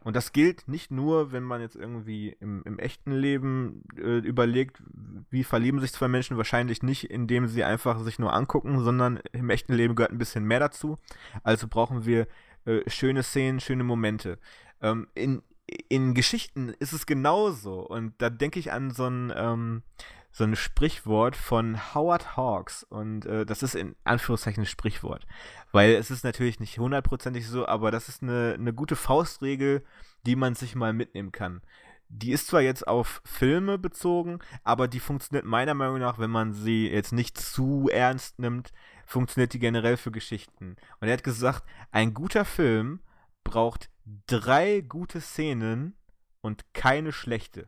Und das gilt nicht nur, wenn man jetzt irgendwie im, im echten Leben äh, überlegt, wie verlieben sich zwei Menschen, wahrscheinlich nicht, indem sie einfach sich nur angucken, sondern im echten Leben gehört ein bisschen mehr dazu. Also brauchen wir äh, schöne Szenen, schöne Momente. Ähm, in, in Geschichten ist es genauso. Und da denke ich an so ein, ähm, so ein Sprichwort von Howard Hawks. Und äh, das ist in Anführungszeichen ein Sprichwort. Weil es ist natürlich nicht hundertprozentig so, aber das ist eine, eine gute Faustregel, die man sich mal mitnehmen kann. Die ist zwar jetzt auf Filme bezogen, aber die funktioniert meiner Meinung nach, wenn man sie jetzt nicht zu ernst nimmt, funktioniert die generell für Geschichten. Und er hat gesagt, ein guter Film braucht drei gute Szenen und keine schlechte.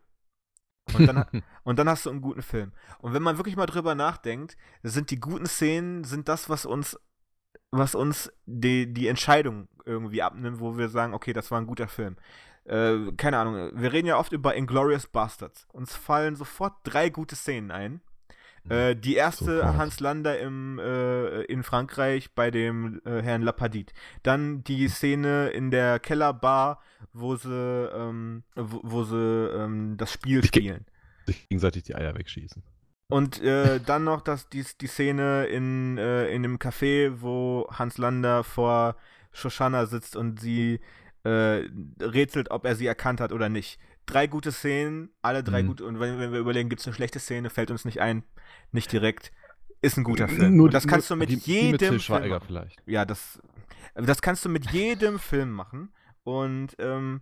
Und dann, und dann hast du einen guten Film. Und wenn man wirklich mal drüber nachdenkt, sind die guten Szenen, sind das, was uns was uns die, die Entscheidung irgendwie abnimmt, wo wir sagen, okay, das war ein guter Film. Äh, keine Ahnung, wir reden ja oft über Inglourious Basterds. Uns fallen sofort drei gute Szenen ein. Äh, die erste, Sofort. Hans Lander im, äh, in Frankreich bei dem äh, Herrn Lapadit. Dann die Szene in der Kellerbar, wo sie, ähm, wo, wo sie ähm, das Spiel Ich ge- spielen. Sich gegenseitig die Eier wegschießen. Und äh, dann noch das, die, die Szene in, äh, in dem Café, wo Hans Lander vor Shoshana sitzt und sie äh, rätselt, ob er sie erkannt hat oder nicht. Drei gute Szenen, alle drei Mhm. gute. Und wenn, wenn wir überlegen, gibt es eine schlechte Szene, fällt uns nicht ein, nicht direkt. Ist ein guter Film. Nur, Und das kannst nur, du mit die, die mit jedem Til Film Schweiger machen. vielleicht. Ja, das, das kannst du mit jedem Film machen. Und ähm,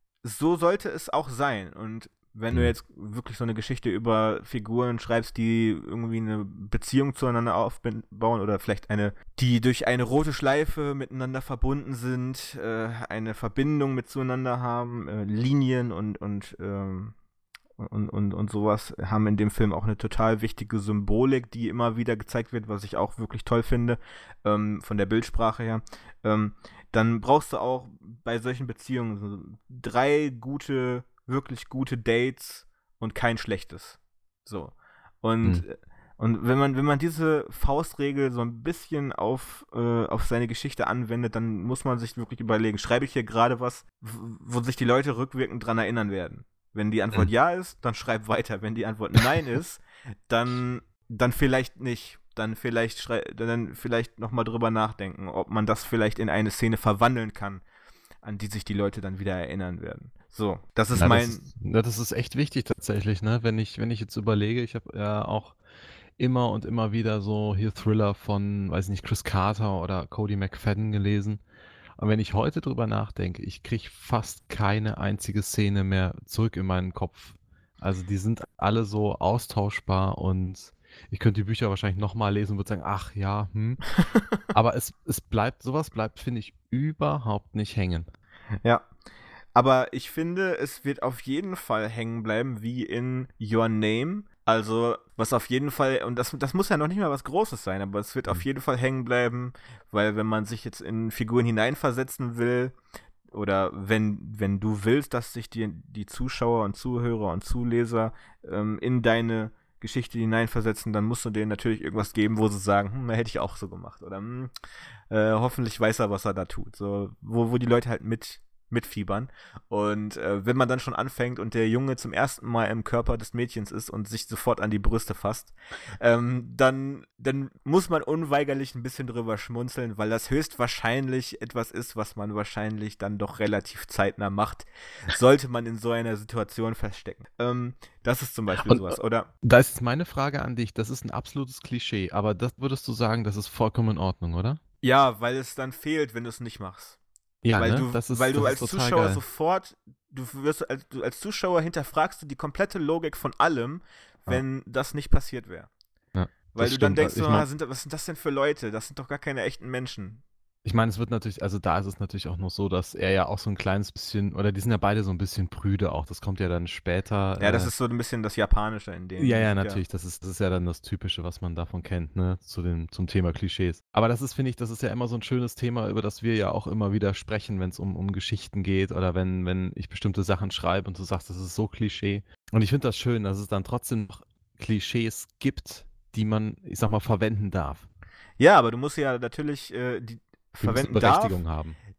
so sollte es auch sein. Und wenn du Mhm. jetzt wirklich so eine Geschichte über Figuren schreibst, die irgendwie eine Beziehung zueinander aufbauen oder vielleicht eine, die durch eine rote Schleife miteinander verbunden sind, äh, eine Verbindung mit zueinander haben, äh, Linien und, und, ähm, und, und, und sowas haben in dem Film auch eine total wichtige Symbolik, die immer wieder gezeigt wird, was ich auch wirklich toll finde, ähm, von der Bildsprache her. Ähm, dann brauchst du auch bei solchen Beziehungen so drei gute, wirklich gute Dates und kein schlechtes. So. Und, Mhm. und wenn man, wenn man diese Faustregel so ein bisschen auf, äh, auf seine Geschichte anwendet, dann muss man sich wirklich überlegen, schreibe ich hier gerade was, w- wo sich die Leute rückwirkend dran erinnern werden. Wenn die Antwort Mhm. ja ist, dann schreib weiter. Wenn die Antwort nein ist, dann, dann vielleicht nicht. Dann vielleicht, schrei- dann vielleicht nochmal drüber nachdenken, ob man das vielleicht in eine Szene verwandeln kann, an die sich die Leute dann wieder erinnern werden. So, das ist Ja, mein. das ist, ja, das ist echt wichtig tatsächlich, ne? Wenn ich, wenn ich jetzt überlege, ich habe ja auch immer und immer wieder so hier Thriller von, weiß nicht, Chris Carter oder Cody McFadden gelesen. Und wenn ich heute drüber nachdenke, ich kriege fast keine einzige Szene mehr zurück in meinen Kopf. Also die sind alle so austauschbar und ich könnte die Bücher wahrscheinlich nochmal lesen und würde sagen, ach ja, hm. Aber es, es bleibt, sowas bleibt, finde ich, überhaupt nicht hängen. Ja. Aber ich finde, es wird auf jeden Fall hängen bleiben, wie in Your Name. Also, was auf jeden Fall, und das, das muss ja noch nicht mal was Großes sein, aber es wird auf Mhm. jeden Fall hängen bleiben, weil wenn man sich jetzt in Figuren hineinversetzen will, oder wenn, wenn du willst, dass sich die, die Zuschauer und Zuhörer und Zuleser ähm, in deine Geschichte hineinversetzen, dann musst du denen natürlich irgendwas geben, wo sie sagen, hm, hätte ich auch so gemacht. Oder hm, äh, hoffentlich weiß er, was er da tut. So, wo, wo die Leute halt mit mitfiebern. Und äh, wenn man dann schon anfängt und der Junge zum ersten Mal im Körper des Mädchens ist und sich sofort an die Brüste fasst, ähm, dann, dann muss man unweigerlich ein bisschen drüber schmunzeln, weil das höchstwahrscheinlich etwas ist, was man wahrscheinlich dann doch relativ zeitnah macht, sollte man in so einer Situation feststecken. Ähm, das ist zum Beispiel Und sowas, oder? da ist jetzt meine Frage an dich, das ist ein absolutes Klischee, aber das würdest du sagen, das ist vollkommen in Ordnung, oder? Ja, weil es dann fehlt, wenn du es nicht machst. Ja, Weil ne? du, Das weil ist, du das ist als total Zuschauer geil. sofort, du wirst als, du als Zuschauer hinterfragst du die komplette Logik von allem, wenn das nicht passiert wäre. Ja, Weil das du dann stimmt. denkst, Ich so, mein ah, sind, was sind das denn für Leute? Das sind doch gar keine echten Menschen. ich meine, es wird natürlich also da ist es natürlich auch noch so, dass er ja auch so ein kleines bisschen oder die sind ja beide so ein bisschen prüde auch. Das kommt ja dann später, Ja, das äh ist so ein bisschen das Japanische in denen. ja, Die ja, sind natürlich. Das ist das ist ja dann das Typische, was man davon kennt, ne, zu dem zum Thema Klischees. Aber das ist, finde ich das ist ja immer so ein schönes Thema, über das wir ja auch immer wieder sprechen, wenn's um um Geschichten geht oder wenn wenn ich bestimmte Sachen schreibe und du sagst, das ist so Klischee. Und ich finde das schön, dass es dann trotzdem noch Klischees gibt, die man, ich sage mal, verwenden darf. Ja, aber du musst ja natürlich äh, die Die müssen verwenden darf, Berechtigung haben.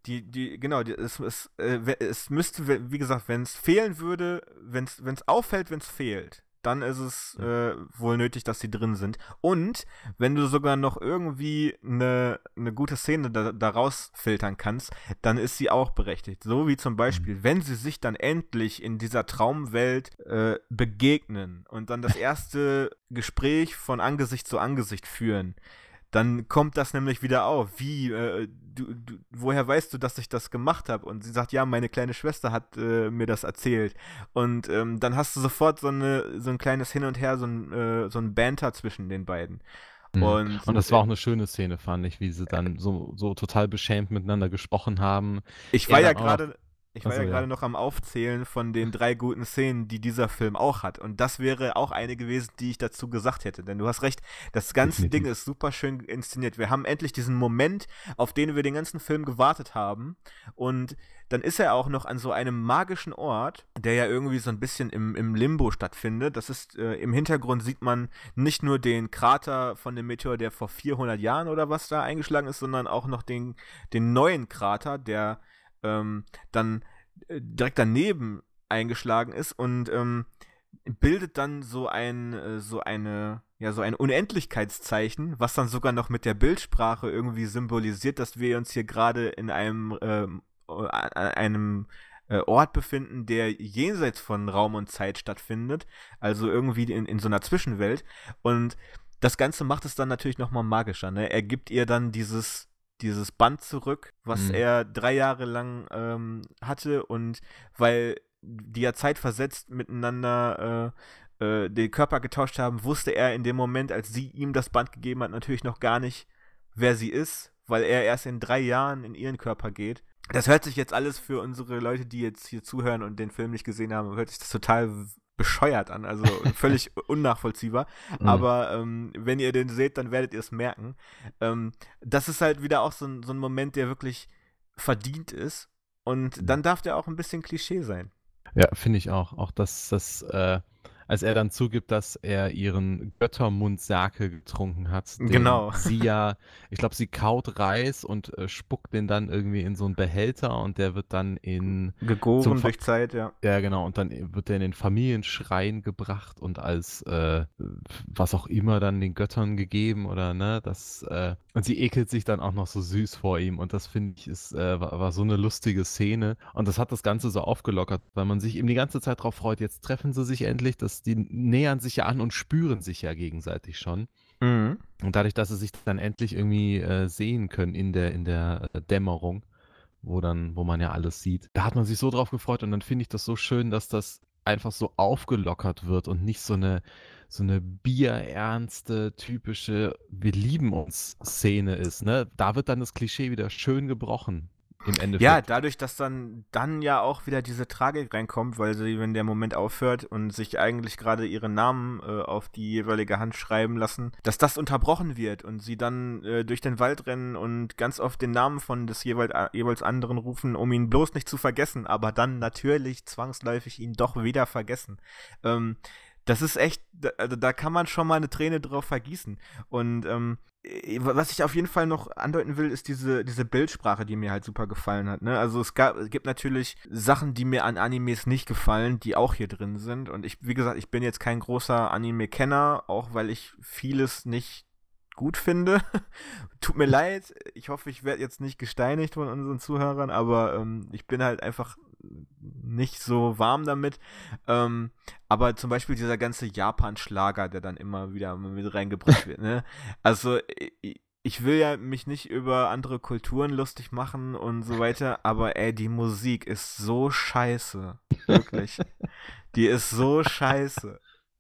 Die, die, genau, die, es, es, äh, we- es müsste, wie gesagt, wenn es fehlen würde, wenn es auffällt, wenn es fehlt, dann ist es äh, wohl nötig, dass sie drin sind. Und wenn du sogar noch irgendwie eine, eine gute Szene da, daraus filtern kannst, dann ist sie auch berechtigt. So wie zum Beispiel, wenn sie sich dann endlich in dieser Traumwelt äh, begegnen und dann das erste Gespräch von Angesicht zu Angesicht führen, dann kommt das nämlich wieder auf. Wie, äh, du, du, woher weißt du, dass ich das gemacht habe? Und sie sagt, ja, meine kleine Schwester hat äh, mir das erzählt. Und ähm, dann hast du sofort so, eine, so ein kleines Hin und Her, so ein, äh, so ein Banter zwischen den beiden. Mhm. Und, Und das war auch eine schöne Szene, fand ich, wie sie dann so, so total beschämt miteinander gesprochen haben. ich Er war ja dann auch noch, gerade ich war achso, ja gerade ja, noch am Aufzählen von den drei guten Szenen, die dieser Film auch hat. Und das wäre auch eine gewesen, die ich dazu gesagt hätte. Denn du hast recht, das ganze Ding definitiv. ist super schön inszeniert. Wir haben endlich diesen Moment, auf den wir den ganzen Film gewartet haben. Und dann ist er auch noch an so einem magischen Ort, der ja irgendwie so ein bisschen im, im Limbo stattfindet. Das ist, äh, im Hintergrund sieht man nicht nur den Krater von dem Meteor, der vor vierhundert Jahren oder was da eingeschlagen ist, sondern auch noch den, den neuen Krater, der ähm, dann äh, direkt daneben eingeschlagen ist und ähm, bildet dann so ein äh, so eine ja so ein Unendlichkeitszeichen, was dann sogar noch mit der Bildsprache irgendwie symbolisiert, dass wir uns hier gerade in einem ähm, äh, einem äh, Ort befinden, der jenseits von Raum und Zeit stattfindet, also irgendwie in, in so einer Zwischenwelt. Und das Ganze macht es dann natürlich nochmal magischer, ne? Er gibt ihr dann dieses dieses Band zurück, was Mhm. er drei Jahre lang ähm, hatte, und weil die ja zeitversetzt miteinander äh, äh, den Körper getauscht haben, wusste er in dem Moment, als sie ihm das Band gegeben hat, natürlich noch gar nicht, wer sie ist, weil er erst in drei Jahren in ihren Körper geht. Das hört sich jetzt alles für unsere Leute, die jetzt hier zuhören und den Film nicht gesehen haben, hört sich das total bescheuert an, also völlig unnachvollziehbar. Mhm. Aber ähm, wenn ihr den seht, dann werdet ihr es merken. Ähm, das ist halt wieder auch so ein, so ein Moment, der wirklich verdient ist. Und Mhm. dann darf der auch ein bisschen Klischee sein. Ja, finde ich auch. Auch dass das, äh, als er dann zugibt, dass er ihren Göttermund-Sake getrunken hat, den Genau. sie ja, ich glaube, sie kaut Reis und äh, spuckt den dann irgendwie in so einen Behälter und der wird dann in zum Gegoren Fa durch Zeit, ja. ja, genau, und dann wird der in den Familienschrein gebracht und als äh, was auch immer dann den Göttern gegeben oder ne, das äh, und sie ekelt sich dann auch noch so süß vor ihm und das finde ich ist äh, war, war so eine lustige Szene und das hat das Ganze so aufgelockert, weil man sich eben die ganze Zeit drauf freut, jetzt treffen sie sich endlich, dass die nähern sich ja an und spüren sich ja gegenseitig schon. Mhm. Und dadurch, dass sie sich dann endlich irgendwie äh, sehen können in der in der äh, Dämmerung, wo dann, wo man ja alles sieht. Da hat man sich so drauf gefreut und dann finde ich das so schön, dass das einfach so aufgelockert wird und nicht so eine, so eine bierernste, typische Wir lieben uns Szene ist, ne? Da wird dann das Klischee wieder schön gebrochen im Ja, Endeffekt. dadurch, dass dann, dann ja auch wieder diese Tragik reinkommt, weil sie, wenn der Moment aufhört und sich eigentlich gerade ihren Namen äh, auf die jeweilige Hand schreiben lassen, dass das unterbrochen wird und sie dann äh, durch den Wald rennen und ganz oft den Namen von des jeweils, jeweils anderen rufen, um ihn bloß nicht zu vergessen, aber dann natürlich zwangsläufig ihn doch wieder vergessen. Ähm, das ist echt, da, also da kann man schon mal eine Träne drauf vergießen. Und ähm, äh, was ich auf jeden Fall noch andeuten will, ist diese, diese Bildsprache, die mir halt super gefallen hat. Ne? Also es, gab, es gibt natürlich Sachen, die mir an Animes nicht gefallen, die auch hier drin sind. Und ich, wie gesagt, ich bin jetzt kein großer Anime-Kenner, auch weil ich vieles nicht gut finde. Tut mir leid, ich hoffe, ich werde jetzt nicht gesteinigt von unseren Zuhörern, aber ähm, ich bin halt einfach nicht so warm damit. Ähm, aber zum Beispiel dieser ganze Japan-Schlager, der dann immer wieder mit reingebracht wird, ne? Also, ich, ich will ja mich nicht über andere Kulturen lustig machen und so weiter, aber ey, die Musik ist so scheiße. Wirklich. Die ist so scheiße.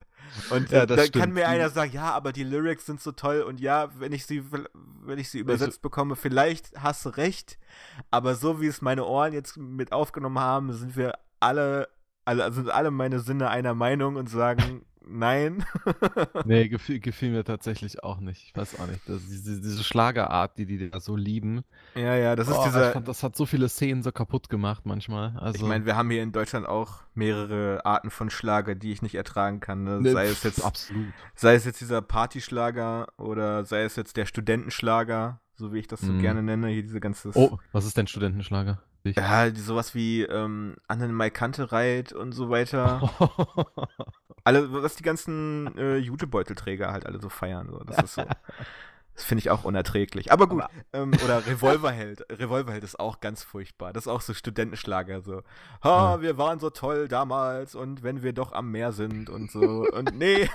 Und Ja, äh, das dann kann stimmt. mir einer Die, sagen, ja, aber die Lyrics sind so toll und ja, wenn ich sie, wenn ich sie welche, übersetzt bekomme, vielleicht hast du recht, aber so wie es meine Ohren jetzt mit aufgenommen haben, sind wir alle, alle sind alle meine Sinne einer Meinung und sagen, nein. nee, gefiel, gefiel mir tatsächlich auch nicht. Ich weiß auch nicht. Das, diese, diese Schlagerart, die die da so lieben. Ja, ja, das ist Oh, ich dieser, fand, das hat so viele Szenen so kaputt gemacht manchmal. ich Also, meine, wir haben hier in Deutschland auch mehrere Arten von Schlager, die ich nicht ertragen kann. Ne? ne, Sei es pf, jetzt, absolut. sei es jetzt dieser Partyschlager oder sei es jetzt der Studentenschlager. so wie ich das so Mm. gerne nenne, hier diese ganze... Oh, was ist denn Studentenschlager? Ich. Ja, die- sowas wie ähm, Annenmai Kantereit und so weiter. Alle, was die ganzen äh, Jutebeutelträger halt alle so feiern. So. Das ist so. Das finde ich auch unerträglich. Aber gut. Aber- ähm, oder Revolverheld. Revolverheld ist auch ganz furchtbar. Das ist auch so Studentenschlager. So, ha, Ja. wir waren so toll damals und wenn wir doch am Meer sind und so. Und nee.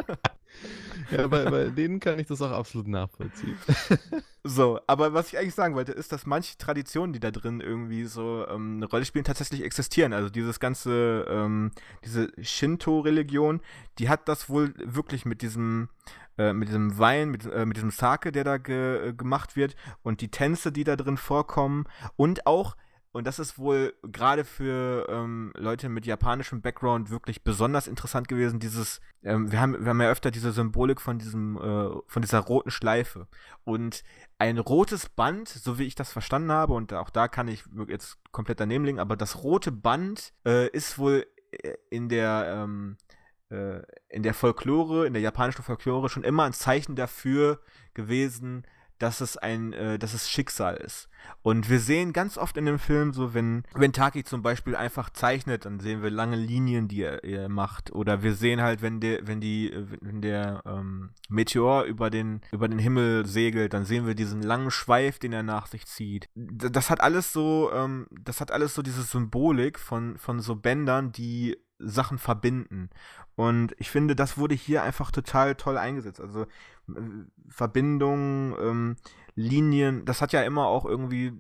Ja, bei, bei denen kann ich das auch absolut nachvollziehen. So, aber was ich eigentlich sagen wollte, ist, dass manche Traditionen, die da drin irgendwie so ähm, eine Rolle spielen, tatsächlich existieren. Also dieses ganze, ähm, diese Shinto-Religion, die hat das wohl wirklich mit diesem, äh, mit diesem Wein, mit, äh, mit diesem Sake, der da ge äh, gemacht wird und die Tänze, die da drin vorkommen und auch, und das ist wohl gerade für ähm, Leute mit japanischem Background wirklich besonders interessant gewesen, dieses, ähm, wir haben, wir haben ja öfter diese Symbolik von diesem, äh, von dieser roten Schleife. Und ein rotes Band, so wie ich das verstanden habe, und auch da kann ich jetzt komplett daneben liegen, aber das rote Band äh, ist wohl äh, in der, ähm, äh, in der Folklore, in der japanischen Folklore schon immer ein Zeichen dafür gewesen, dass es ein, äh, dass es Schicksal ist. Und wir sehen ganz oft in dem Film so, wenn, wenn Taki zum Beispiel einfach zeichnet, dann sehen wir lange Linien, die er, er macht. Oder wir sehen halt, wenn der, wenn die, wenn der ähm, Meteor über den, über den Himmel segelt, dann sehen wir diesen langen Schweif, den er nach sich zieht. D- Das hat alles so, ähm, das hat alles so diese Symbolik von, von so Bändern, die Sachen verbinden. Und ich finde, das wurde hier einfach total toll eingesetzt. Also äh, Verbindungen, ähm, Linien, das hat ja immer auch irgendwie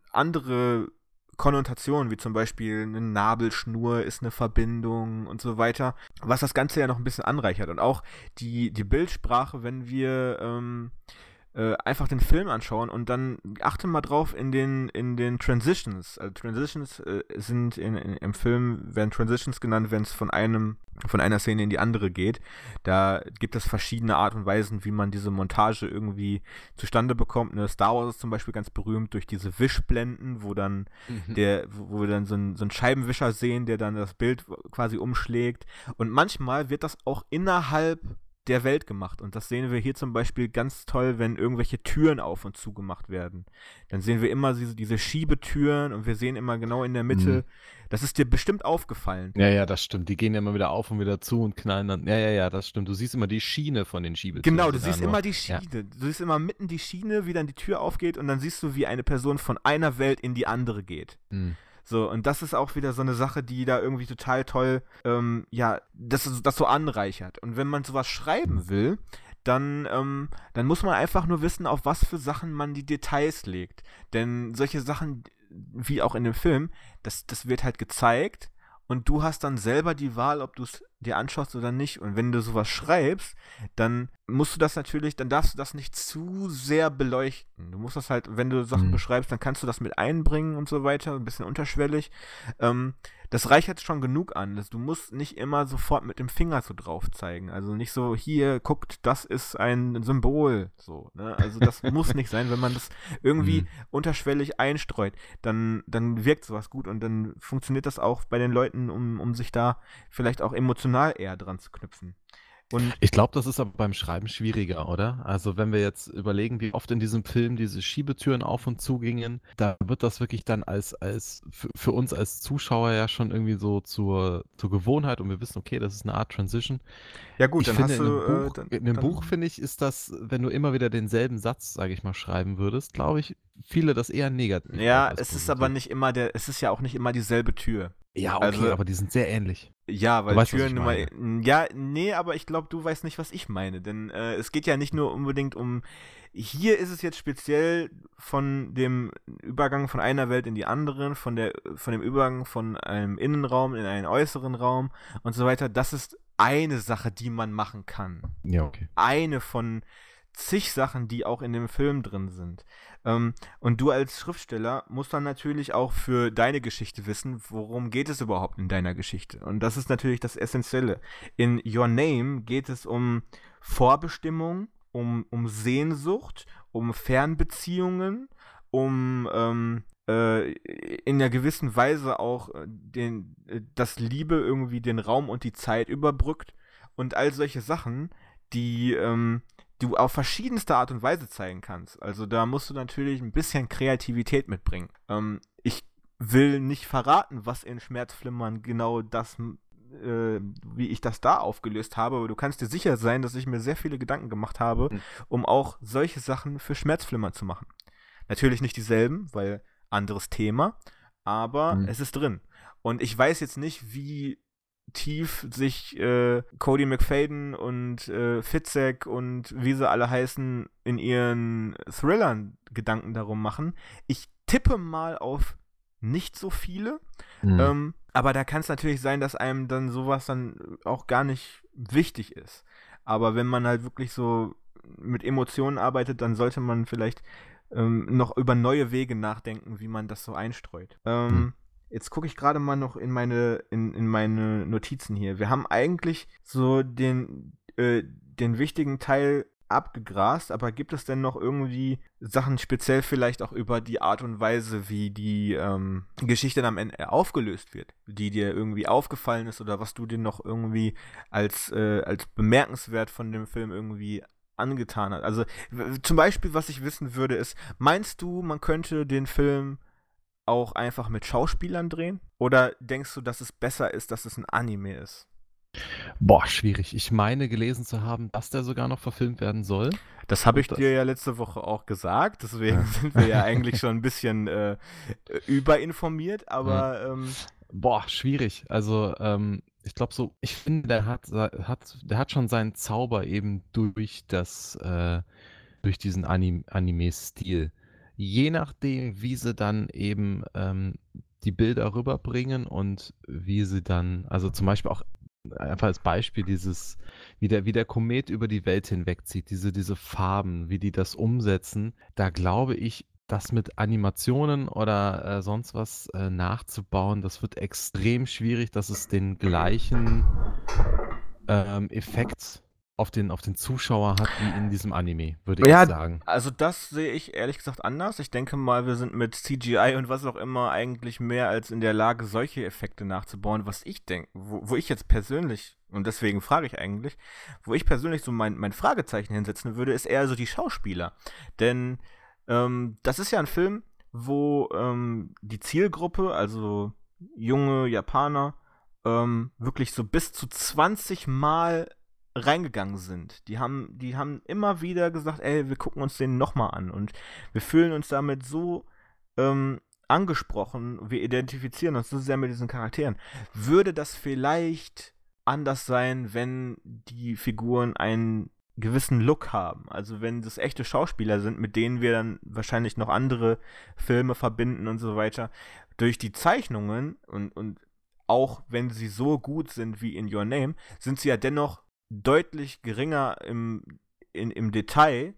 andere Konnotationen, wie zum Beispiel eine Nabelschnur ist eine Verbindung und so weiter, was das Ganze ja noch ein bisschen anreichert. Und auch die, die Bildsprache, wenn wir ähm, äh, einfach den Film anschauen und dann achte mal drauf in den, in den Transitions. Also Transitions äh, sind in, in, im Film, werden Transitions genannt, wenn es von einem, von einer Szene in die andere geht. Da gibt es verschiedene Art und Weisen, wie man diese Montage irgendwie zustande bekommt. Ne? Star Wars ist zum Beispiel ganz berühmt durch diese Wischblenden, wo dann Mhm. der, wo wo wir dann so einen, so einen Scheibenwischer sehen, der dann das Bild quasi umschlägt. Und manchmal wird das auch innerhalb der Welt gemacht. Und das sehen wir hier zum Beispiel ganz toll, wenn irgendwelche Türen auf und zu gemacht werden. Dann sehen wir immer diese, diese Schiebetüren und wir sehen immer genau in der Mitte. Mhm. Das ist dir bestimmt aufgefallen. Ja, ja, das stimmt. Die gehen ja immer wieder auf und wieder zu und knallen dann. Ja, ja, ja, das stimmt. Du siehst immer die Schiene von den Schiebetüren. Genau, du sogar siehst nur. immer die Ja. Schiene. Du siehst immer mitten die Schiene, wie dann die Tür aufgeht und dann siehst du, wie eine Person von einer Welt in die andere geht. Mhm. So, und das ist auch wieder so eine Sache, die da irgendwie total toll, ähm, ja, das, das so anreichert. Und wenn man sowas schreiben will, dann, ähm, dann muss man einfach nur wissen, auf was für Sachen man die Details legt. Denn solche Sachen, wie auch in dem Film, das, das wird halt gezeigt und du hast dann selber die Wahl, ob du es dir anschaust oder nicht. Und wenn du sowas schreibst, dann musst du das natürlich, dann darfst du das nicht zu sehr beleuchten. Du musst das halt, wenn du Sachen Mhm. beschreibst, dann kannst du das mit einbringen und so weiter, ein bisschen unterschwellig. Ähm, das reichert schon genug an. Das, du musst nicht immer sofort mit dem Finger so drauf zeigen. Also nicht so, hier, guckt, das ist ein Symbol. So, ne? Also das muss nicht sein, wenn man das irgendwie Mhm. unterschwellig einstreut, dann, dann wirkt sowas gut und dann funktioniert das auch bei den Leuten, um, um sich da vielleicht auch emotional eher dran zu knüpfen. Und Ich glaube, das ist aber beim Schreiben schwieriger, oder? Also wenn wir jetzt überlegen, wie oft in diesem Film diese Schiebetüren auf und zu gingen, da wird das wirklich dann als, als für, für uns als Zuschauer ja schon irgendwie so zur, zur Gewohnheit und wir wissen, okay, das ist eine Art Transition. ja gut, Ich dann finde, hast in du einem äh, Buch, dann, in einem dann, Buch finde ich, ist das, wenn du immer wieder denselben Satz, sage ich mal, schreiben würdest, glaube ich, viele das eher negativ ja, auf als es ist aber positiv. nicht immer der, es ist ja auch nicht immer dieselbe Tür. Ja, okay, Also, aber die sind sehr ähnlich. ja, Du weil weißt, was ich Türen immer. meine. Ja, nee, aber ich glaube, du weißt nicht, was ich meine. Denn äh, es geht ja nicht nur unbedingt um. Hier ist es jetzt speziell von dem Übergang von einer Welt in die andere, von, der, von dem Übergang von einem Innenraum in einen äußeren Raum und so weiter. Das ist eine Sache, die man machen kann. Ja, okay. Eine von zig Sachen, die auch in dem Film drin sind. Ähm, und du als Schriftsteller musst dann natürlich auch für deine Geschichte wissen, worum geht es überhaupt in deiner Geschichte. Und das ist natürlich das Essentielle. In Your Name geht es um Vorbestimmung, um, um Sehnsucht, um Fernbeziehungen, um ähm, äh, in einer gewissen Weise auch äh, den, äh, dass Liebe irgendwie den Raum und die Zeit überbrückt und all solche Sachen, die, ähm, du auf verschiedenste Art und Weise zeigen kannst. Also da musst du natürlich ein bisschen Kreativität mitbringen. Ähm, ich will nicht verraten, was in Schmerzflimmern genau das, äh, wie ich das da aufgelöst habe, aber du kannst dir sicher sein, dass ich mir sehr viele Gedanken gemacht habe, Mhm. um auch solche Sachen für Schmerzflimmern zu machen. Natürlich nicht dieselben, weil anderes Thema, aber Mhm. es ist drin. Und ich weiß jetzt nicht, wie tief sich äh, Cody McFadden und äh, Fitzek und wie sie alle heißen, in ihren Thrillern Gedanken darum machen. Ich tippe mal auf nicht so viele, Mhm. ähm, aber da kann es natürlich sein, dass einem dann sowas dann auch gar nicht wichtig ist. Aber wenn man halt wirklich so mit Emotionen arbeitet, dann sollte man vielleicht ähm, noch über neue Wege nachdenken, wie man das so einstreut. Ähm, Mhm. Jetzt gucke ich gerade mal noch in meine, in, in meine Notizen hier. Wir haben eigentlich so den, äh, den wichtigen Teil abgegrast, aber gibt es denn noch irgendwie Sachen speziell vielleicht auch über die Art und Weise, wie die ähm, Geschichte dann am Ende aufgelöst wird, die dir irgendwie aufgefallen ist oder was du dir noch irgendwie als, äh, als bemerkenswert von dem Film irgendwie angetan hat? Also w- zum Beispiel, was ich wissen würde, ist, meinst du, man könnte den Film auch einfach mit Schauspielern drehen? Oder denkst du, dass es besser ist, dass es ein Anime ist? Boah, schwierig. Ich meine gelesen zu haben, dass der sogar noch verfilmt werden soll. Das habe ich Und dir das ja letzte Woche auch gesagt, deswegen ja. sind wir ja eigentlich schon ein bisschen äh, überinformiert, Ja. aber ähm, Boah, schwierig. Also, ähm, ich glaube so ich finde, der hat sa hat der hat schon seinen Zauber eben durch das, äh durch diesen Anim Anime-Stil. Je nachdem, wie sie dann eben, ähm, die Bilder rüberbringen und wie sie dann also, zum Beispiel auch einfach als Beispiel dieses wie der wie der Komet über die Welt hinwegzieht, diese diese Farben, wie die das umsetzen. Da glaube ich, das mit Animationen oder, äh, sonst was, äh, nachzubauen, das wird extrem schwierig, dass es den gleichen, ähm, Effekt auf den auf den Zuschauer hat wie in diesem Anime, würde ich ja, sagen. also das sehe ich ehrlich gesagt anders. Ich denke mal, wir sind mit C G I und was auch immer eigentlich mehr als in der Lage, solche Effekte nachzubauen, was ich denke, wo, wo ich jetzt persönlich, und deswegen frage ich eigentlich, wo ich persönlich so mein, mein Fragezeichen hinsetzen würde, ist eher so die Schauspieler. Denn ähm, das ist ja ein Film, wo ähm, die Zielgruppe, also junge Japaner, ähm, wirklich so bis zu zwanzig Mal reingegangen sind. Die haben, die haben immer wieder gesagt, ey, wir gucken uns den nochmal an und wir fühlen uns damit so ähm, angesprochen, wir identifizieren uns so sehr mit diesen Charakteren. Würde das vielleicht anders sein, wenn die Figuren einen gewissen Look haben? Also wenn das echte Schauspieler sind, mit denen wir dann wahrscheinlich noch andere Filme verbinden und so weiter. Durch die Zeichnungen und, und auch wenn sie so gut sind wie in Your Name, sind sie ja dennoch deutlich geringer im, in, im Detail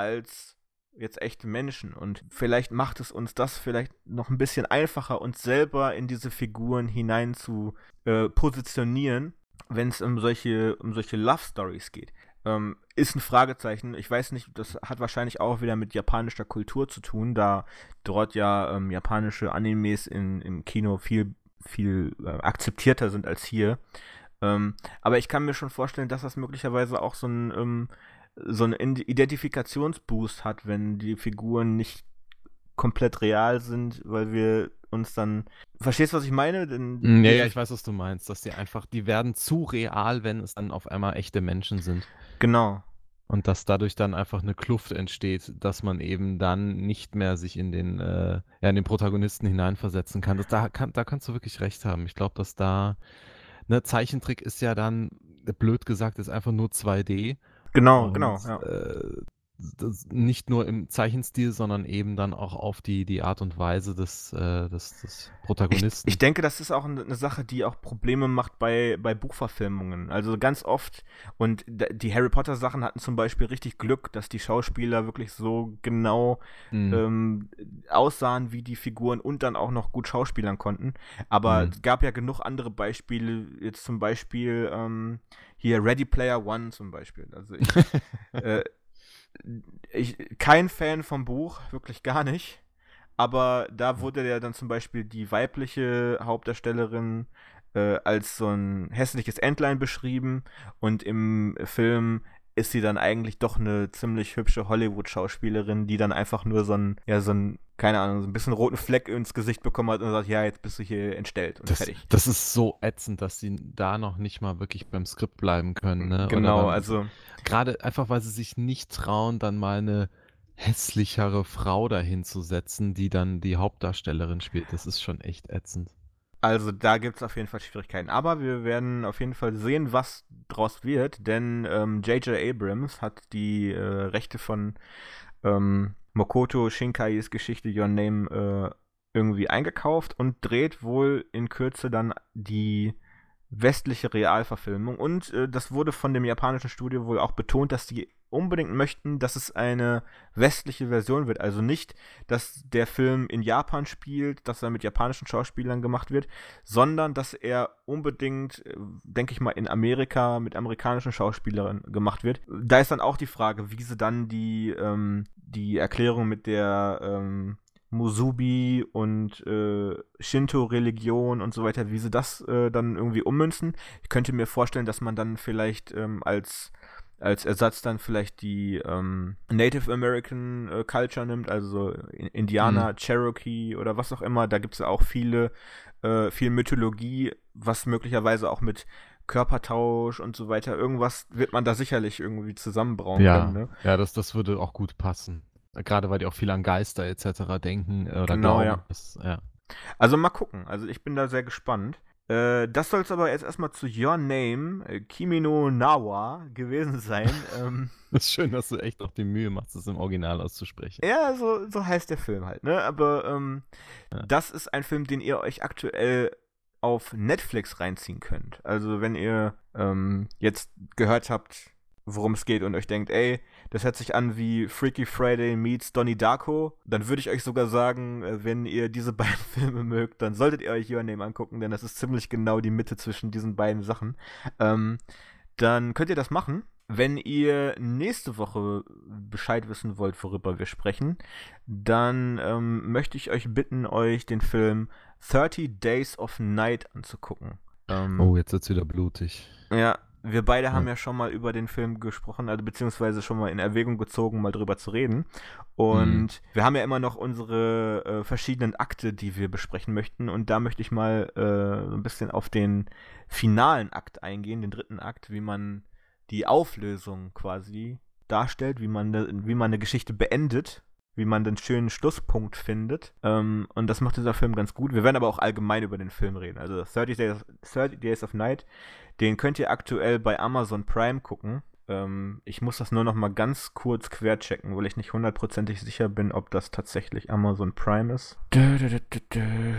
als jetzt echte Menschen. Und vielleicht macht es uns das vielleicht noch ein bisschen einfacher, uns selber in diese Figuren hinein zu äh, positionieren, wenn es um solche, um solche Love Stories geht. Ähm, ist ein Fragezeichen. Ich weiß nicht, das hat wahrscheinlich auch wieder mit japanischer Kultur zu tun, da dort ja ähm, japanische Animes in, im Kino viel, viel äh, akzeptierter sind als hier. Ähm, aber ich kann mir schon vorstellen, dass das möglicherweise auch so ein ähm, so einen Identifikationsboost hat, wenn die Figuren nicht komplett real sind, weil wir uns dann. Verstehst du, was ich meine? Denn Hm, ja, ja, diese. ich weiß, was du meinst, dass die einfach die werden zu real, wenn es dann auf einmal echte Menschen sind. Genau. Und dass dadurch dann einfach 'ne Kluft entsteht, dass man eben dann nicht mehr sich in den, äh ja, in den Protagonisten hineinversetzen kann. Das da kann da kannst du wirklich recht haben. Ich glaube, dass da ne, Zeichentrick ist ja dann, blöd gesagt, ist einfach nur zwei D Genau, und, genau, ja. äh, das nicht nur im Zeichenstil, sondern eben dann auch auf die die Art und Weise des, äh des des Ich, ich Protagonisten. denke, das ist auch eine Sache, die auch Probleme macht bei, bei Buchverfilmungen. Also ganz oft, und d- die Harry Potter Sachen hatten zum Beispiel richtig Glück, dass die Schauspieler wirklich so genau Mhm, ähm, aussahen wie die Figuren und dann auch noch gut schauspielern konnten. Aber mhm. es gab ja genug andere Beispiele, jetzt zum Beispiel ähm, hier Ready Player One zum Beispiel. Also ich, äh, ich kein Fan vom Buch, wirklich gar nicht. Aber da wurde ja dann zum Beispiel die weibliche Hauptdarstellerin äh, als so ein hässliches Entlein beschrieben und im Film ist sie dann eigentlich doch eine ziemlich hübsche Hollywood-Schauspielerin, die dann einfach nur so ein, ja, so ein, keine Ahnung, so ein bisschen roten Fleck ins Gesicht bekommen hat und sagt, ja, jetzt bist du hier entstellt und Das, fertig. das ist so ätzend, dass sie da noch nicht mal wirklich beim Skript bleiben können, ne? Genau, Oder beim, also gerade einfach, weil sie sich nicht trauen, dann mal eine hässlichere Frau dahin zu setzen, die dann die Hauptdarstellerin spielt. Das ist schon echt ätzend. Also da gibt es auf jeden Fall Schwierigkeiten. Aber wir werden auf jeden Fall sehen, was draus wird, denn ähm, J J. Abrams hat die äh, Rechte von ähm, Makoto Shinkais Geschichte Your Name äh, irgendwie eingekauft und dreht wohl in Kürze dann die westliche Realverfilmung. Und äh, das wurde von dem japanischen Studio wohl auch betont, dass die unbedingt möchten, dass es eine westliche Version wird. Also nicht, dass der Film in Japan spielt, dass er mit japanischen Schauspielern gemacht wird, sondern dass er unbedingt, äh, denke ich mal, in Amerika mit amerikanischen Schauspielern gemacht wird. Da ist dann auch die Frage, wie sie dann die, ähm, die Erklärung mit der ähm, Musubi und äh, Shinto-Religion und so weiter, wie sie das äh, dann irgendwie ummünzen. Ich könnte mir vorstellen, dass man dann vielleicht ähm, als als Ersatz dann vielleicht die ähm, Native American äh, Culture nimmt, also Indianer, mhm. Cherokee oder was auch immer. Da gibt es ja auch viele, äh, viel Mythologie, was möglicherweise auch mit Körpertausch und so weiter, irgendwas wird man da sicherlich irgendwie zusammenbrauen ja, können. Ne? Ja, das, das würde auch gut passen. Gerade weil die auch viel an Geister et cetera denken oder genau, glauben. Ja. Das, ja. Also mal gucken. Also ich bin da sehr gespannt. Äh, das soll es aber jetzt erstmal zu Your Name, äh, Kimi no Na wa, gewesen sein. ähm, Das ist schön, dass du echt noch die Mühe machst, das im Original auszusprechen. Ja, so, so heißt der Film halt, ne? Aber ähm, ja. das ist ein Film, den ihr euch aktuell auf Netflix reinziehen könnt. Also wenn ihr ähm, jetzt gehört habt, worum es geht und euch denkt, ey, das hört sich an wie Freaky Friday meets Donnie Darko, dann würde ich euch sogar sagen, wenn ihr diese beiden Filme mögt, dann solltet ihr euch Your Name angucken, denn das ist ziemlich genau die Mitte zwischen diesen beiden Sachen. Ähm, dann könnt ihr das machen. Wenn ihr nächste Woche Bescheid wissen wollt, worüber wir sprechen, dann ähm, möchte ich euch bitten, euch den Film thirty Days of Night anzugucken. Ähm, oh, jetzt wird's wieder blutig. Ja, wir beide ja. haben ja schon mal über den Film gesprochen, also beziehungsweise schon mal in Erwägung gezogen, mal drüber zu reden. Und mhm. wir haben ja immer noch unsere äh, verschiedenen Akte, die wir besprechen möchten. Und da möchte ich mal äh, so ein bisschen auf den finalen Akt eingehen, den dritten Akt, wie man die Auflösung quasi darstellt, wie man, ne, wie man eine Geschichte beendet, wie man den schönen Schlusspunkt findet. Ähm, und das macht dieser Film ganz gut. Wir werden aber auch allgemein über den Film reden. Also thirty Days, thirty Days of Night, den könnt ihr aktuell bei Amazon Prime gucken. Ähm, ich muss das nur noch mal ganz kurz querchecken, weil ich nicht hundertprozentig sicher bin, ob das tatsächlich Amazon Prime ist. Dö, dö, dö, dö, dö.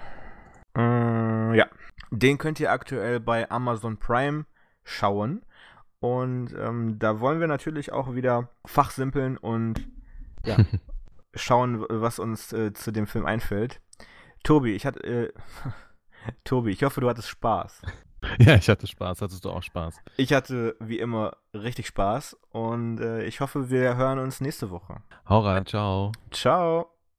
Äh, ja, den könnt ihr aktuell bei Amazon Prime schauen. Und ähm, da wollen wir natürlich auch wieder fachsimpeln und ja, schauen, was uns äh, zu dem Film einfällt. Tobi, ich hatte äh, Tobi, ich hoffe, du hattest Spaß. Ja, ich hatte Spaß. Hattest du auch Spaß? Ich hatte wie immer richtig Spaß und äh, ich hoffe, wir hören uns nächste Woche. Hau rein, ciao. Ciao.